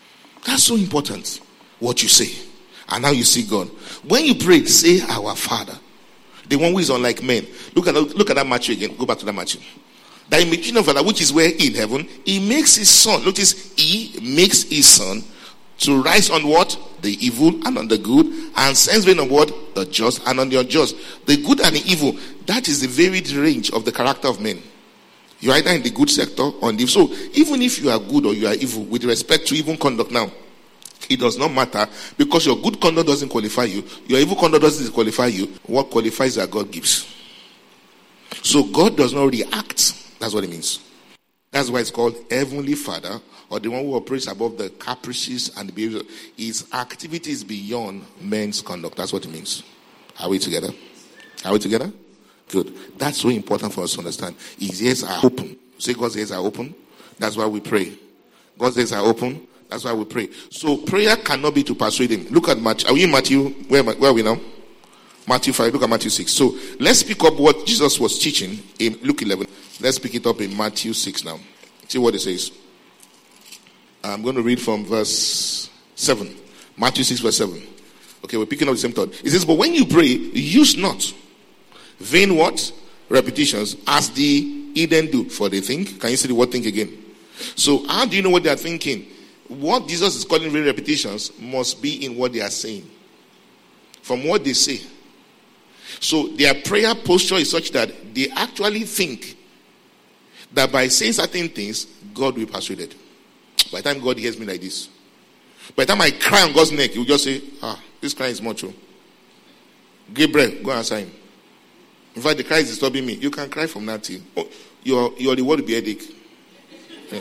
S1: That's so important. What you say and how you see God. When you pray, say our Father. The one who is unlike men. Look at look at that Matthew again. Go back to that Matthew. That imitation of Father, which is where in heaven, he makes his son. Notice, he makes his son to rise on what? The evil and on the good, and sends rain on what? The just and on the unjust. The good and the evil. That is the varied range of the character of men. You are either in the good sector or in the evil. So even if you are good or you are evil, with respect to evil conduct now, it does not matter, because your good conduct doesn't qualify you. Your evil conduct doesn't qualify you. What qualifies that God gives. So God does not react. That's what it means. That's why it's called Heavenly Father, or the one who operates above the caprices and the behavior. His activity is beyond men's conduct. That's what it means. Are we together? Are we together? Good. That's so important for us to understand. His ears are open. Say God's ears are open. That's why we pray. God's ears are open. That's why we pray. So prayer cannot be to persuade him. Look at Matthew. Are we in Matthew? Where, where are we now? Matthew five. Look at Matthew six. So let's pick up what Jesus was teaching in Luke eleven. Let's pick it up in Matthew six now. See what it says. I'm going to read from verse seven. Matthew six verse seven. Okay, we're picking up the same thought. It says, but when you pray, use not vain what? Repetitions, as the heathen do, for they think. Can you see the word think again? So how do you know what they are thinking? What Jesus is calling vain repetitions must be in what they are saying. From what they say. So their prayer posture is such that they actually think that by saying certain things, God will be persuaded. By the time God hears me like this, by the time I cry on God's neck, he will just say, ah, this cry is much. Gabriel, go answer him. In fact, the cry is disturbing me. You can cry from that till oh, your your reward will be headache. Yeah.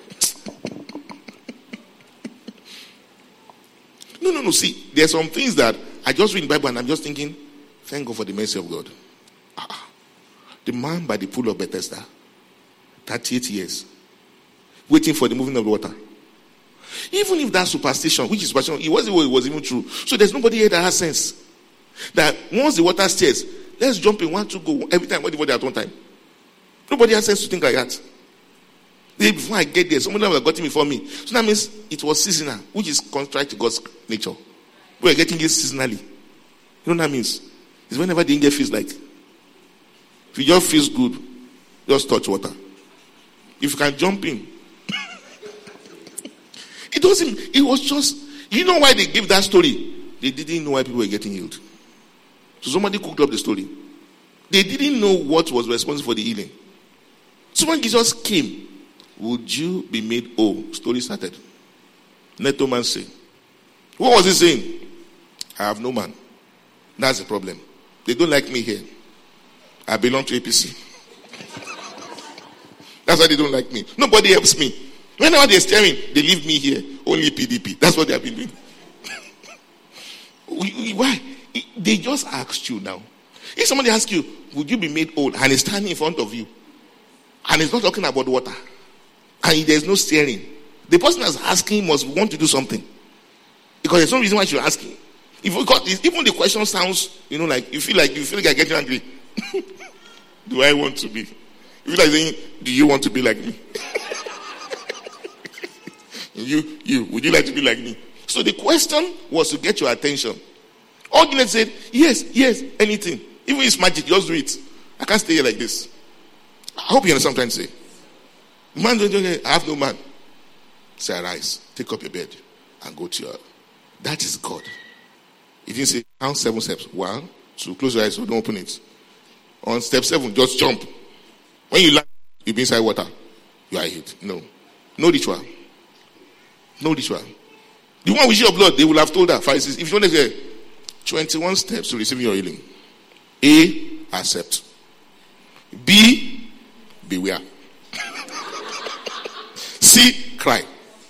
S1: No, no, no. See, there are some things that I just read in the Bible and I'm just thinking, thank God for the mercy of God. Ah, the man by the pool of Bethesda, thirty-eight years, waiting for the moving of the water. Even if that superstition, which is superstition, it wasn't it was even true. So there's nobody here that has sense. That once the water stirs, let's jump in one, two, go. Every time, everybody at one time. Nobody has sense to think like that. Then before I get there, somebody would have gotten before me. So that means it was seasonal, which is contrary to God's nature. We are getting it seasonally. You know what that means? It's whenever the angel feels like. If you just feels good, just touch water. If you can jump in. It doesn't, it was just, you know why they gave that story? They didn't know why people were getting healed. So somebody cooked up the story. They didn't know what was responsible for the healing. So when Jesus came, would you be made whole? Story started. Let no man say. What was he saying? I have no man. That's the problem. They don't like me here. I belong to A P C. That's why they don't like me. Nobody helps me. Whenever they're staring, they leave me here. Only P D P. That's what they have been doing. Why? They just asked you now. If somebody asks you, would you be made whole? And he's standing in front of you. And he's not talking about water. And there's no staring. The person that's asking must want to do something. Because there's no reason why you're asking. If you got this, even the question sounds, you know, like you feel like you feel like you're getting angry. Do I want to be? You feel like saying, do you want to be like me? you, you, would you like to be like me? So the question was to get your attention. Ordinate said, yes, yes, anything. Even if it's magic, just do it. I can't stay here like this. I hope you understand what I'm trying to say. Man, don't, don't, I have no man. Say, arise, take up your bed, and go to your. That is God. He didn't say, count seven steps. One, two, close your eyes, so don't open it. On step seven, just jump. When you land, you'll be inside water. You are hit. No. No ritual. No ritual. The one with your blood, they will have told her, Pharisees, if you want to get twenty-one steps to receiving your healing. A, accept. B, beware. C, cry.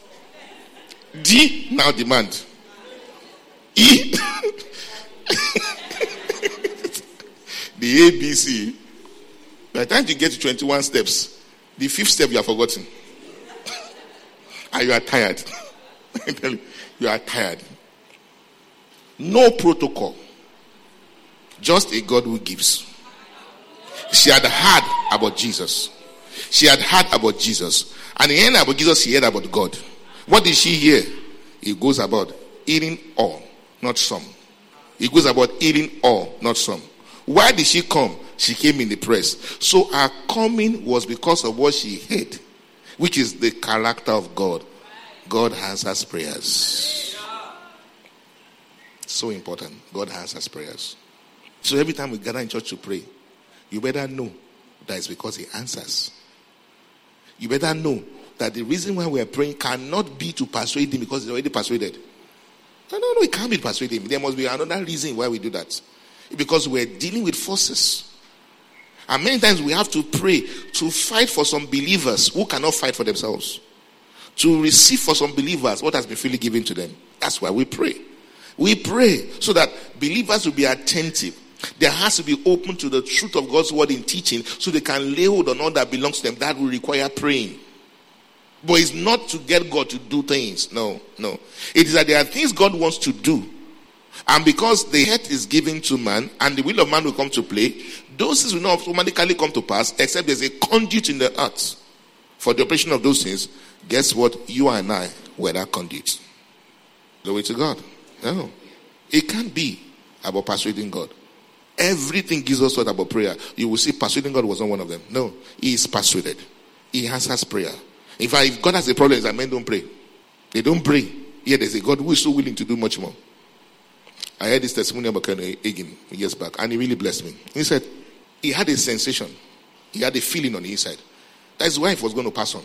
S1: D, now demand. E, the A, B, C. By the time you get to twenty-one steps, the fifth step you have forgotten. And you are tired. You are tired. No protocol. Just a God who gives. She had heard about Jesus. She had heard about Jesus. And in hearing about Jesus, she heard about God. What did she hear? He goes about eating all, not some. He goes about eating all, not some. Why did she come? She came in the press. So her coming was because of what she heard, which is the character of God. God answers prayers. So important. God answers prayers. So every time we gather in church to pray, you better know that it's because he answers. You better know that the reason why we are praying cannot be to persuade him because he's already persuaded. No, no, no, it can't be to persuade him. There must be another reason why we do that. Because we're dealing with forces. And many times we have to pray to fight for some believers who cannot fight for themselves. To receive for some believers what has been freely given to them. That's why we pray. We pray so that believers will be attentive. There has to be open to the truth of God's word in teaching so they can lay hold on all that belongs to them. That will require praying. But it's not to get God to do things. No, no. It is that there are things God wants to do. And because the head is given to man and the will of man will come to play, those things will not automatically come to pass except there's a conduit in the earth for the operation of those things. Guess what? You and I were that conduit. Glory to God. No. It can't be about persuading God. Everything gives us thought about prayer. You will see persuading God was not one of them. No. He is persuaded. He answers prayer. In fact, if God has a problem, it's that men don't pray. They don't pray. Yet there's a God who is so willing to do much more. I heard this testimony about Colonel Hagin years back, and he really blessed me. He said he had a sensation. He had a feeling on the inside that his wife was going to pass on.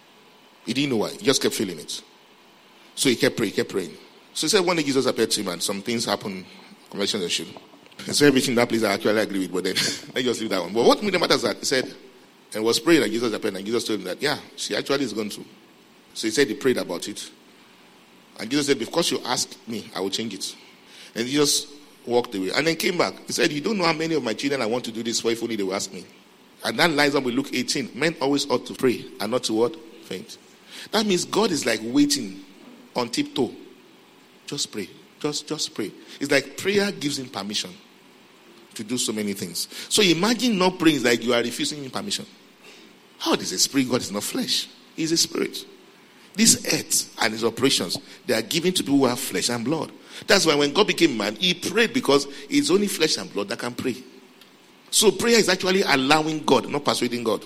S1: He didn't know why. He just kept feeling it. So he kept praying, kept praying. So he said one day Jesus appeared to him and some things happened, convention issue. So everything in that place I actually agree with, but then let's just leave that one. But what made the matter is that he said, and was praying and Jesus appeared and Jesus told him that, yeah, she actually is going to. So he said he prayed about it. And Jesus said, because you asked me, I will change it. And he just walked away. And then came back. He said, you don't know how many of my children I want to do this for if only they will ask me. And that lines up with Luke eighteen. Men always ought to pray and not to what? Faint. That means God is like waiting on tiptoe. Just pray. Just, just pray. It's like prayer gives him permission to do so many things. So imagine not praying is like you are refusing him permission. How is a spirit? God is not flesh. He is a spirit. This earth and his operations, they are given to people who have flesh and blood. That's why when God became man, he prayed because it's only flesh and blood that can pray. So prayer is actually allowing God, not persuading God.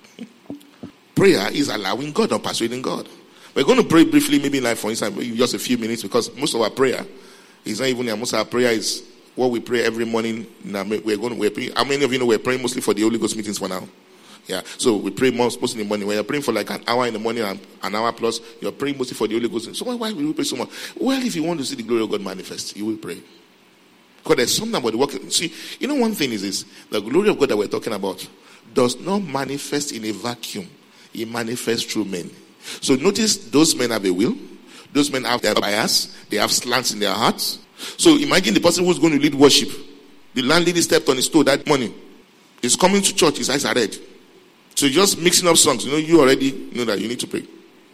S1: Prayer is allowing God, not persuading God. We're going to pray briefly, maybe like for instance, just a few minutes, because most of our prayer is not even, most of our prayer is what we pray every morning. We're going to, we're praying, how many of you know we're praying mostly for the Holy Ghost meetings for now? Yeah, so we pray most, most in the morning. When you're praying for like an hour in the morning and an hour plus, you're praying mostly for the Holy Ghost. So why, why will you pray so much? Well, if you want to see the glory of God manifest, you will pray. Because there's something about the work. See, you know one thing is this, the glory of God that we're talking about does not manifest in a vacuum. It manifests through men. So notice those men have a will. Those men have their bias. They have slants in their hearts. So imagine the person who's going to lead worship. The landlady stepped on his toe that morning. He's coming to church. His eyes are red. So just mixing up songs. You know, you already know that you need to pray.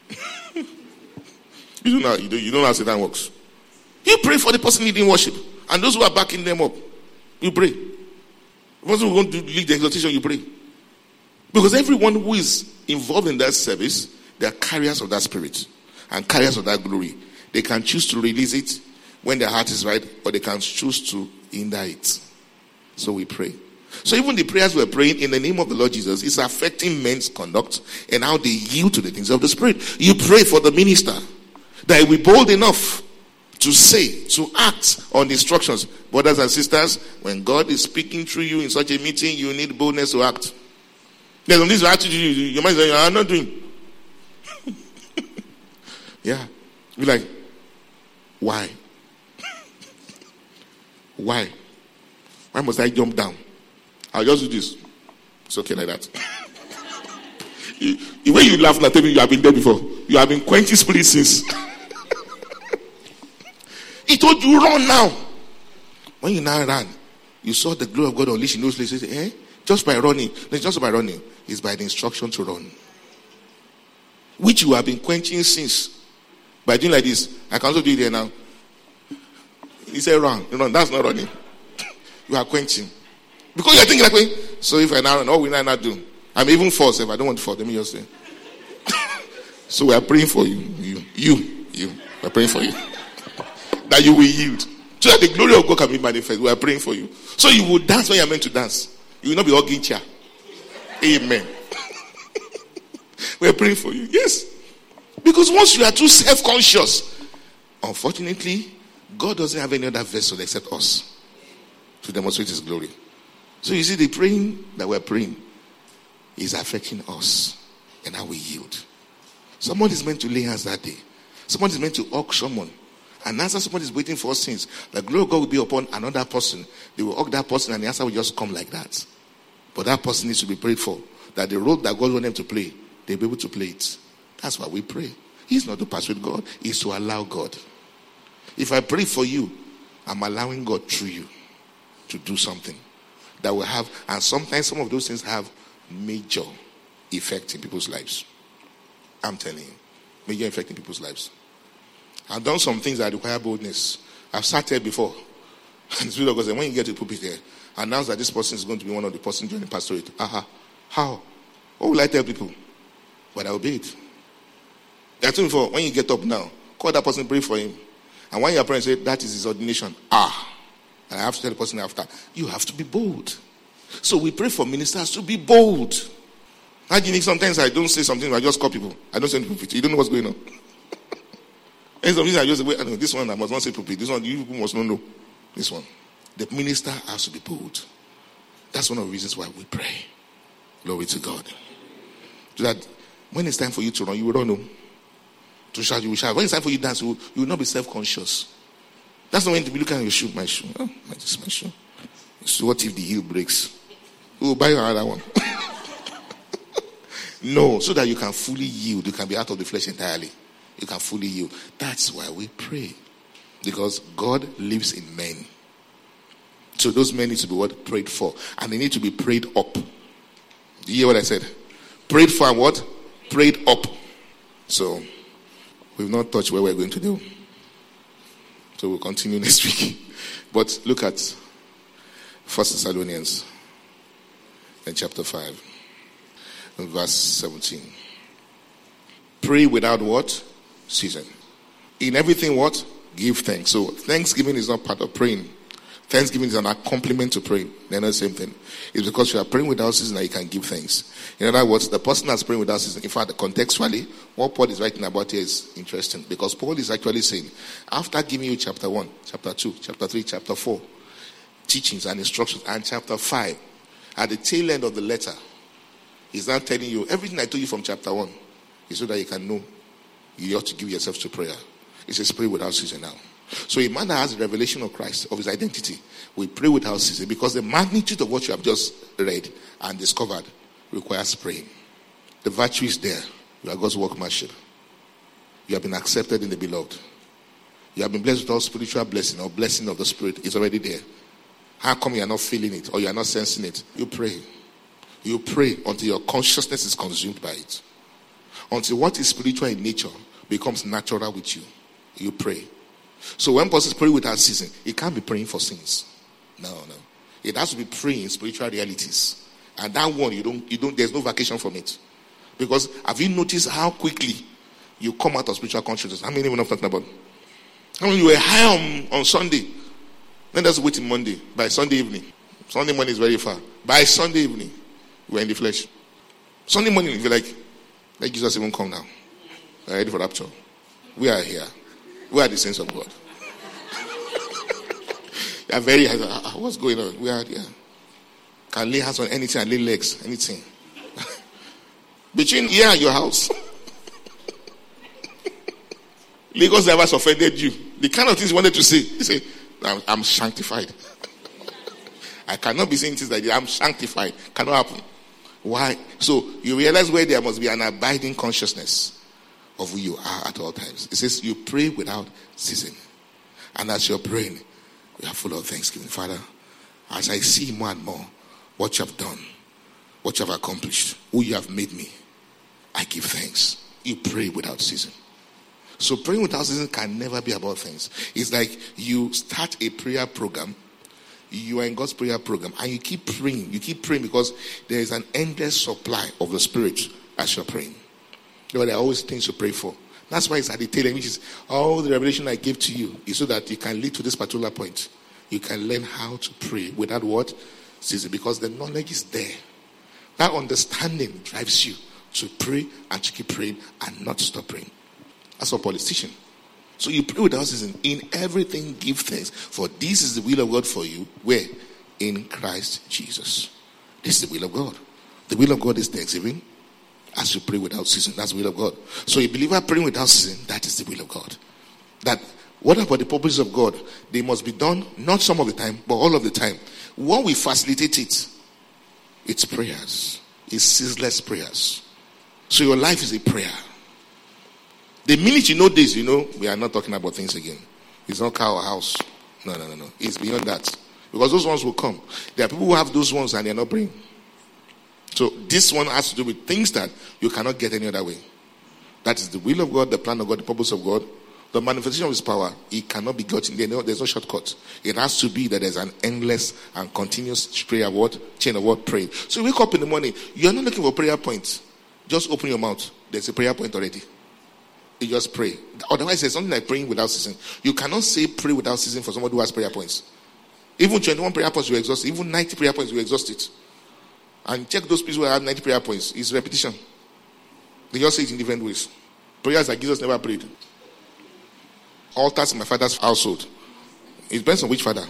S1: you don't know. You don't, you don't know how Satan works. You pray for the person leading worship. And those who are backing them up. You pray. The person who wants to lead the exhortation, you pray. Because everyone who is involved in that service, they are carriers of that spirit and carriers of that glory. They can choose to release it when their heart is right, or they can choose to hinder it. So we pray. So even the prayers we're praying in the name of the Lord Jesus is affecting men's conduct and how they yield to the things of the Spirit. You pray for the minister that he will be bold enough to say, to act on the instructions. Brothers and sisters, when God is speaking through you in such a meeting, you need boldness to act. There's on this attitude, your mind is like, I'm not doing. Yeah. Be like, why? Why? Why must I jump down? I'll just do this. It's okay like that. The way you laugh now, tell me you have been there before. You have been quenching spirit since. He told you run now. When you now ran, you saw the glory of God unleashed in those places. Eh? Just by running. Not just by running. It's by the instruction to run. Which you have been quenching since. By doing like this. I can also do it there now. He said run. Run. That's not running. You are quenching. Because you're thinking like, wait, so if I now run, all we now not do. I'm even forced if I don't want to fall. Let me just say. So we are praying for you. You. You. You. We're praying for you. That you will yield. So that the glory of God can be manifest. We are praying for you. So you will dance when you are meant to dance. You will not be hugging chair. Amen. We are praying for you. Yes. Because once you are too self-conscious, unfortunately, God doesn't have any other vessel except us to demonstrate his glory. So you see, the praying that we're praying is affecting us and how we yield. Someone is meant to lay hands that day. Someone is meant to hug someone. And answer someone is waiting for sins. The glory of God will be upon another person. They will hug that person and the answer will just come like that. But that person needs to be prayed for. That the role that God wants them to play, they'll be able to play it. That's why we pray. It's not to persuade God. It's to allow God. If I pray for you, I'm allowing God through you to do something that will have, and sometimes some of those things have major effect in people's lives. I'm telling you, major effect in people's lives. I've done some things that require boldness. I've sat here before. And the Spirit of God said, when you get to the pulpit here, announce that this person is going to be one of the persons joining pastorate. Aha. How? What will I tell people? But I obey it. I told you before, when you get up now, call that person, pray for him. And when your parents say, that is his ordination. Ah. And I have to tell the person after, you have to be bold. So we pray for ministers to be bold. How do you think sometimes I don't say something, I just call people. I don't say pulpit. You don't know what's going on. And sometimes I just say, wait, I know this one I must not say pulpit. This one you must not know. This one. The minister has to be bold. That's one of the reasons why we pray. Glory to God. So that when it's time for you to run, you will not know. To shout, you will shout. When it's time for you to dance, you will, you will not be self-conscious. That's not when to be looking at your shoe. My shoe. Oh, my, this is my shoe. So what if the heel breaks? Oh, buy another one. No, so that you can fully yield. You can be out of the flesh entirely. You can fully yield. That's why we pray. Because God lives in men. So those men need to be what? Prayed for. And they need to be prayed up. Do you hear what I said? Prayed for and what? Prayed up. So, we've not touched where we're going to do. So we'll continue next week. But look at First Thessalonians in chapter five. Verse seventeen. Pray without what? Ceasing. In everything what? Give thanks. So thanksgiving is not part of praying. Thanksgiving is an accompaniment to praying. They're not the same thing. It's because you are praying without ceasing that you can give thanks. In other words, the person that's praying without ceasing, in fact, contextually, what Paul is writing about here is interesting. Because Paul is actually saying, after giving you chapter one, chapter two, chapter three, chapter four, teachings and instructions, and chapter five, at the tail end of the letter, he's now telling you everything I told you from chapter one is so that you can know you ought to give yourself to prayer. It says pray without ceasing now. So a man that has a revelation of Christ, of his identity, will pray without ceasing because the magnitude of what you have just read and discovered requires praying. The virtue is there. You are God's workmanship. You have been accepted in the beloved. You have been blessed with all spiritual blessing or blessing of the Spirit is already there. How come you are not feeling it or you are not sensing it? You pray. You pray until your consciousness is consumed by it. Until what is spiritual in nature becomes natural with you. You pray. So when persons pray without ceasing, it can't be praying for sins. No, no. It has to be praying spiritual realities. And that one, you don't, you don't, there's no vacation from it. Because have you noticed how quickly you come out of spiritual consciousness? How many of you know what I'm talking about? How many of you were high on, on Sunday? Then there's waiting Monday. By Sunday evening. Sunday morning is very far. By Sunday evening, we're in the flesh. Sunday morning, if you're like, let Jesus even come now. We're ready for rapture. We are here. We are the saints of God. You are very, what's going on? We are here. Can lay hands on anything and lay legs, anything. Between here and your house. Lagos never offended you. The kind of things you wanted to say. You say, I'm, I'm sanctified. I cannot be saying things like that. I'm sanctified. Cannot happen. Why? So you realize where there must be an abiding consciousness of who you are at all times. It says you pray without ceasing. And as you're praying, you are full of thanksgiving. Father, as I see more and more what you have done, what you have accomplished, who you have made me, I give thanks. You pray without ceasing. So praying without ceasing can never be about things. It's like you start a prayer program. You are in God's prayer program and you keep praying. You keep praying because there is an endless supply of the Spirit as you're praying. There are always things to pray for. That's why it's at the tail end, which is all the revelation I gave to you is so that you can lead to this particular point. You can learn how to pray without what? Ceasing, because the knowledge is there. That understanding drives you to pray and to keep praying and not stop praying. That's what Paul is teaching. So you pray without ceasing. In everything give thanks, for this is the will of God for you. Where? In Christ Jesus. This is the will of God. The will of God is thanksgiving as you pray without ceasing. That's the will of God. So a believer praying without ceasing, that is the will of God. That what about the purposes of God? They must be done, not some of the time, but all of the time. When we facilitate it, it's prayers. It's ceaseless prayers. So your life is a prayer. The minute you know this, you know, we are not talking about things again. It's not car or house. No, no, no, no. It's beyond that. Because those ones will come. There are people who have those ones and they are not praying. So this one has to do with things that you cannot get any other way. That is the will of God, the plan of God, the purpose of God. The manifestation of his power, it cannot be gotten. There's no shortcut. It has to be that there's an endless and continuous prayer word, chain of word praying. So you wake up in the morning, you're not looking for prayer points. Just open your mouth. There's a prayer point already. You just pray. Otherwise, there's something like praying without ceasing. You cannot say pray without ceasing for somebody who has prayer points. Even twenty-one prayer points, you exhaust it. Even ninety prayer points, you exhaust it. And check those people who have ninety prayer points. It's repetition. They just say it in different ways. Prayers that Jesus never prayed. Altars in my father's household. It depends on which father.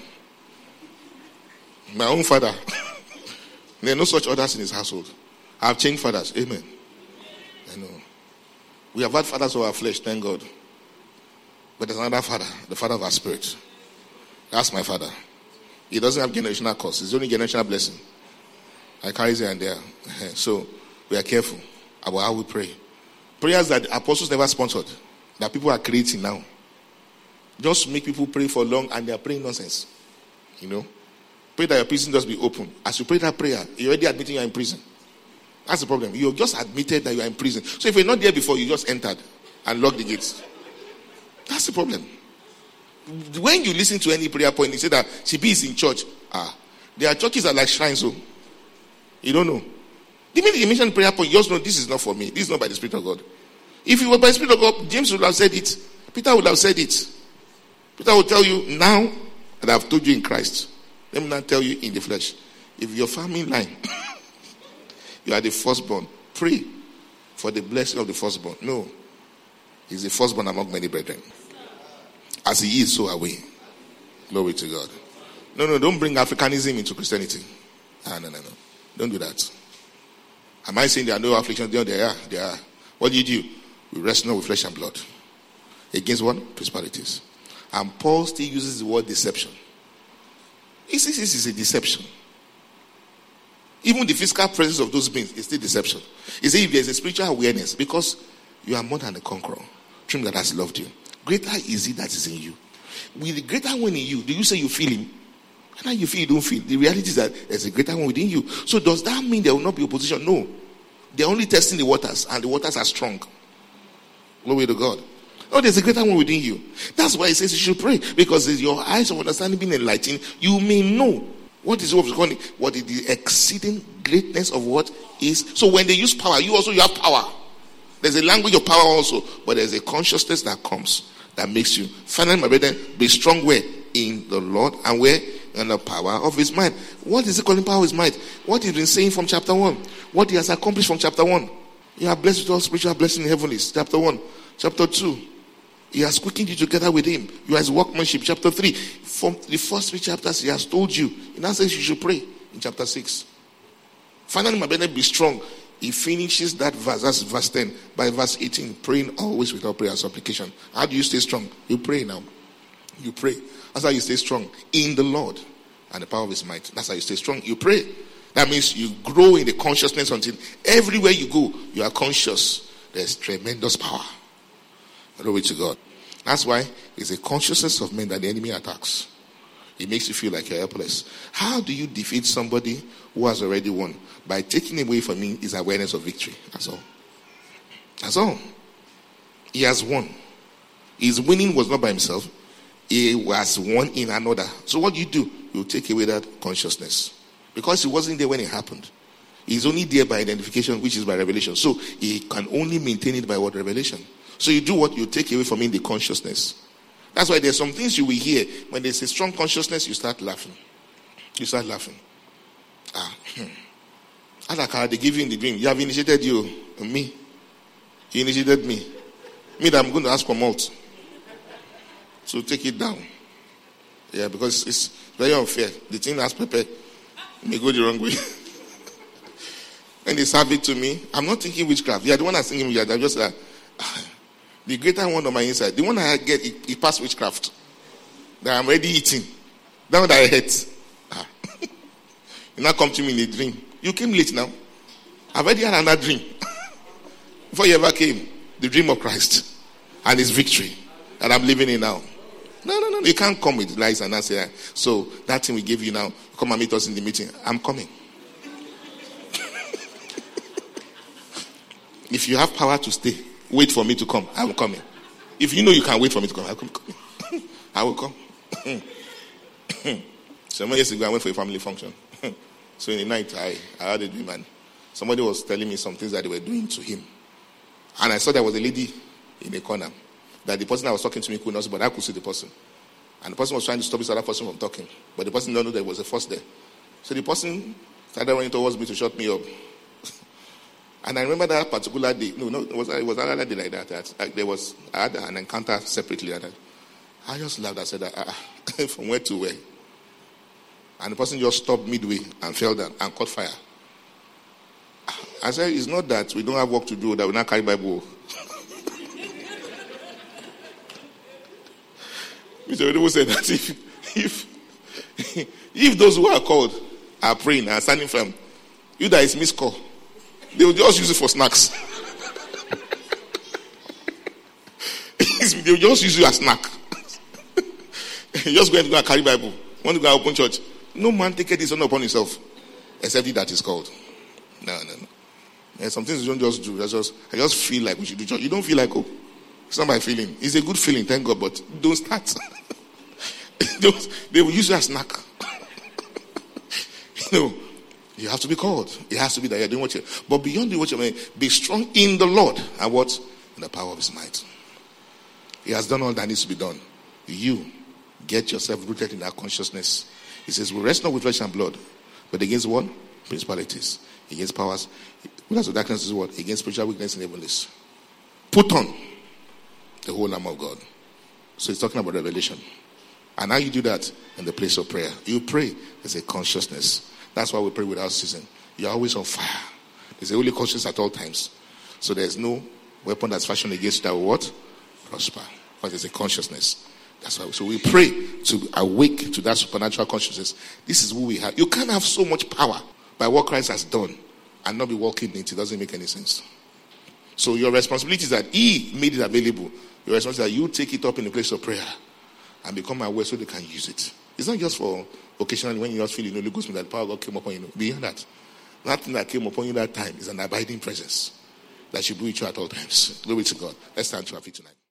S1: My own father. There are no such orders in his household. I have changed fathers. Amen. I know. We have had fathers of our flesh, thank God. But there's another father, the father of our spirit. That's my father. He doesn't have generational curse. It's only generational blessing. I carry it and there. So we are careful about how we pray. Prayers that the apostles never sponsored, that people are creating now. Just make people pray for long and they are praying nonsense. You know? Pray that your prison just be open. As you pray that prayer, you're already admitting you're in prison. That's the problem. You just admitted that you are in prison. So if you're not there before, you just entered and locked the gates. That's the problem. When you listen to any prayer point, you say that she be is in church. Ah, there are churches that are like shrines. So you don't know. The minute you mention prayer point, you just know this is not for me. This is not by the Spirit of God. If it were by the Spirit of God, James would have said it. Peter would have said it. Peter will tell you now that I've told you in Christ. Let me not tell you in the flesh. If your family line, you are the firstborn, pray for the blessing of the firstborn. No. He's the firstborn among many brethren. As he is, so are we. Glory to God. No, no, don't bring Africanism into Christianity. Ah, no, no, no. Don't do that. Am I saying there are no afflictions? There, there are. There are. What do you do? We wrestle not with flesh and blood. Against what? Principalities. And Paul still uses the word deception. He says this is a deception. Even the physical presence of those beings is still deception. He says if there is a spiritual awareness, because you are more than a conqueror, him that has loved you. Greater is he that is in you. With the greater one in you, do you say you feel him? And now you feel you don't feel. The reality is that there's a greater one within you. So does that mean there will not be opposition? No. They're only testing the waters, and the waters are strong. Glory to God. Oh, there's a greater one within you. That's why it says you should pray. Because your eyes of understanding being enlightened, you may know what is what is what is the exceeding greatness of what is. So when they use power, you also you have power. There's a language of power also, but there's a consciousness that comes that makes you. Finally, my brethren, be strong where? In the Lord, and where? In the power of his might. What is it calling power of his might? What he's been saying from chapter one. What he has accomplished from chapter one. You are blessed with all spiritual blessing in heavenlies. Chapter one. Chapter two. He has quickened you together with him. You are his workmanship. Chapter three. From the first three chapters, he has told you. In that sense, you should pray. In chapter six. Finally, my brethren, be strong. He finishes that verse, that's verse ten, by verse eighteen, praying always without prayer and supplication. How do you stay strong? You pray now. You pray. That's how you stay strong. In the Lord and the power of his might. That's how you stay strong. You pray. That means you grow in the consciousness until everywhere you go, you are conscious. There's tremendous power. Glory to God. That's why it's a consciousness of men that the enemy attacks. It makes you feel like you're helpless. How do you defeat somebody who has already won? By taking away from him his awareness of victory. That's all. That's all. He has won. His winning was not by himself. He was won in another. So what do you do? You take away that consciousness. Because he wasn't there when it happened. He's only there by identification, which is by revelation. So he can only maintain it by what? Revelation. So you do what? You take away from him the consciousness. That's why there's some things you will hear. When there's a strong consciousness, you start laughing. You start laughing. Ah, hmm. Adaka, they give you in the dream. You have initiated you. Me. You initiated me. Me that I'm going to ask for malt. So take it down. Yeah, because it's very unfair. The thing that's prepared may go the wrong way. When they serve it to me, I'm not thinking witchcraft. Yeah, the one that's thinking witchcraft, I'm just like, uh, the greater one on my inside, the one I get, it, it passed witchcraft. That I'm already eating. That one that I hate. Ah. You now come to me in a dream. You came late now. I've already had another dream. Before you ever came, the dream of Christ and his victory that I'm living in now. No, no, no. You can't come with lies and answer. So that thing we gave you now, come and meet us in the meeting. I'm coming. If you have power to stay, wait for me to come. I will come in. If you know you can wait for me to come, I will come. I will come. Some years ago, I went for a family function. So in the night, I, I had a dream, and somebody was telling me some things that they were doing to him. And I saw there was a lady in the corner. That the person that was talking to me could not see, but I could see the person. And the person was trying to stop this other person from talking. But the person didn't know there was a force there. So the person started running towards me to shut me up. And I remember that particular day. No, no, it was, it was another day like that. that I, there was, I had an encounter separately. Like that. I just laughed. I said, ah, from where to where? And the person just stopped midway and fell down and caught fire. I said, it's not that we don't have work to do, that we not carry Bible. Mister Odewo said that if, if, if those who are called are praying and standing firm, you that is missed call, they will just use it for snacks. They will just use you as snack. You just going to go and carry Bible. Want to go and open church. No man taketh his honor upon himself, except he that is called. No, no, no. And some things you don't just do. That's just, I just feel like we should do church. You don't feel like, oh, it's not my feeling. It's a good feeling, thank God, but don't start. They will use you as snack. You know, you have to be called. It has to be that you're doing what you're. But beyond doing what you're doing, be strong in the Lord and what? In the power of his might. He has done all that needs to be done. You get yourself rooted in that consciousness. He says, we rest not with flesh and blood, but against what? Principalities, against powers. Rulers of darkness is what? Against spiritual weakness and evilness. Put on the whole armor of God. So he's talking about revelation. And how you do that? In the place of prayer. You pray. There's a consciousness. That's why we pray without ceasing. You're always on fire. There's a holy conscience at all times. So there's no weapon that's fashioned against you that will what? Prosper. But there's a consciousness. That's why. So we pray to awake to that supernatural consciousness. This is who we have. You can't have so much power by what Christ has done and not be walking in it. It doesn't make any sense. So your responsibility is that he made it available. Your responsibility is that you take it up in the place of prayer and become aware so they can use it. It's not just for occasionally when you just feel you know the Ghost that the power of God came upon you. Beyond that, nothing that came upon you that time is an abiding presence that should be with you at all times. Glory to God. Let's stand to our feet tonight.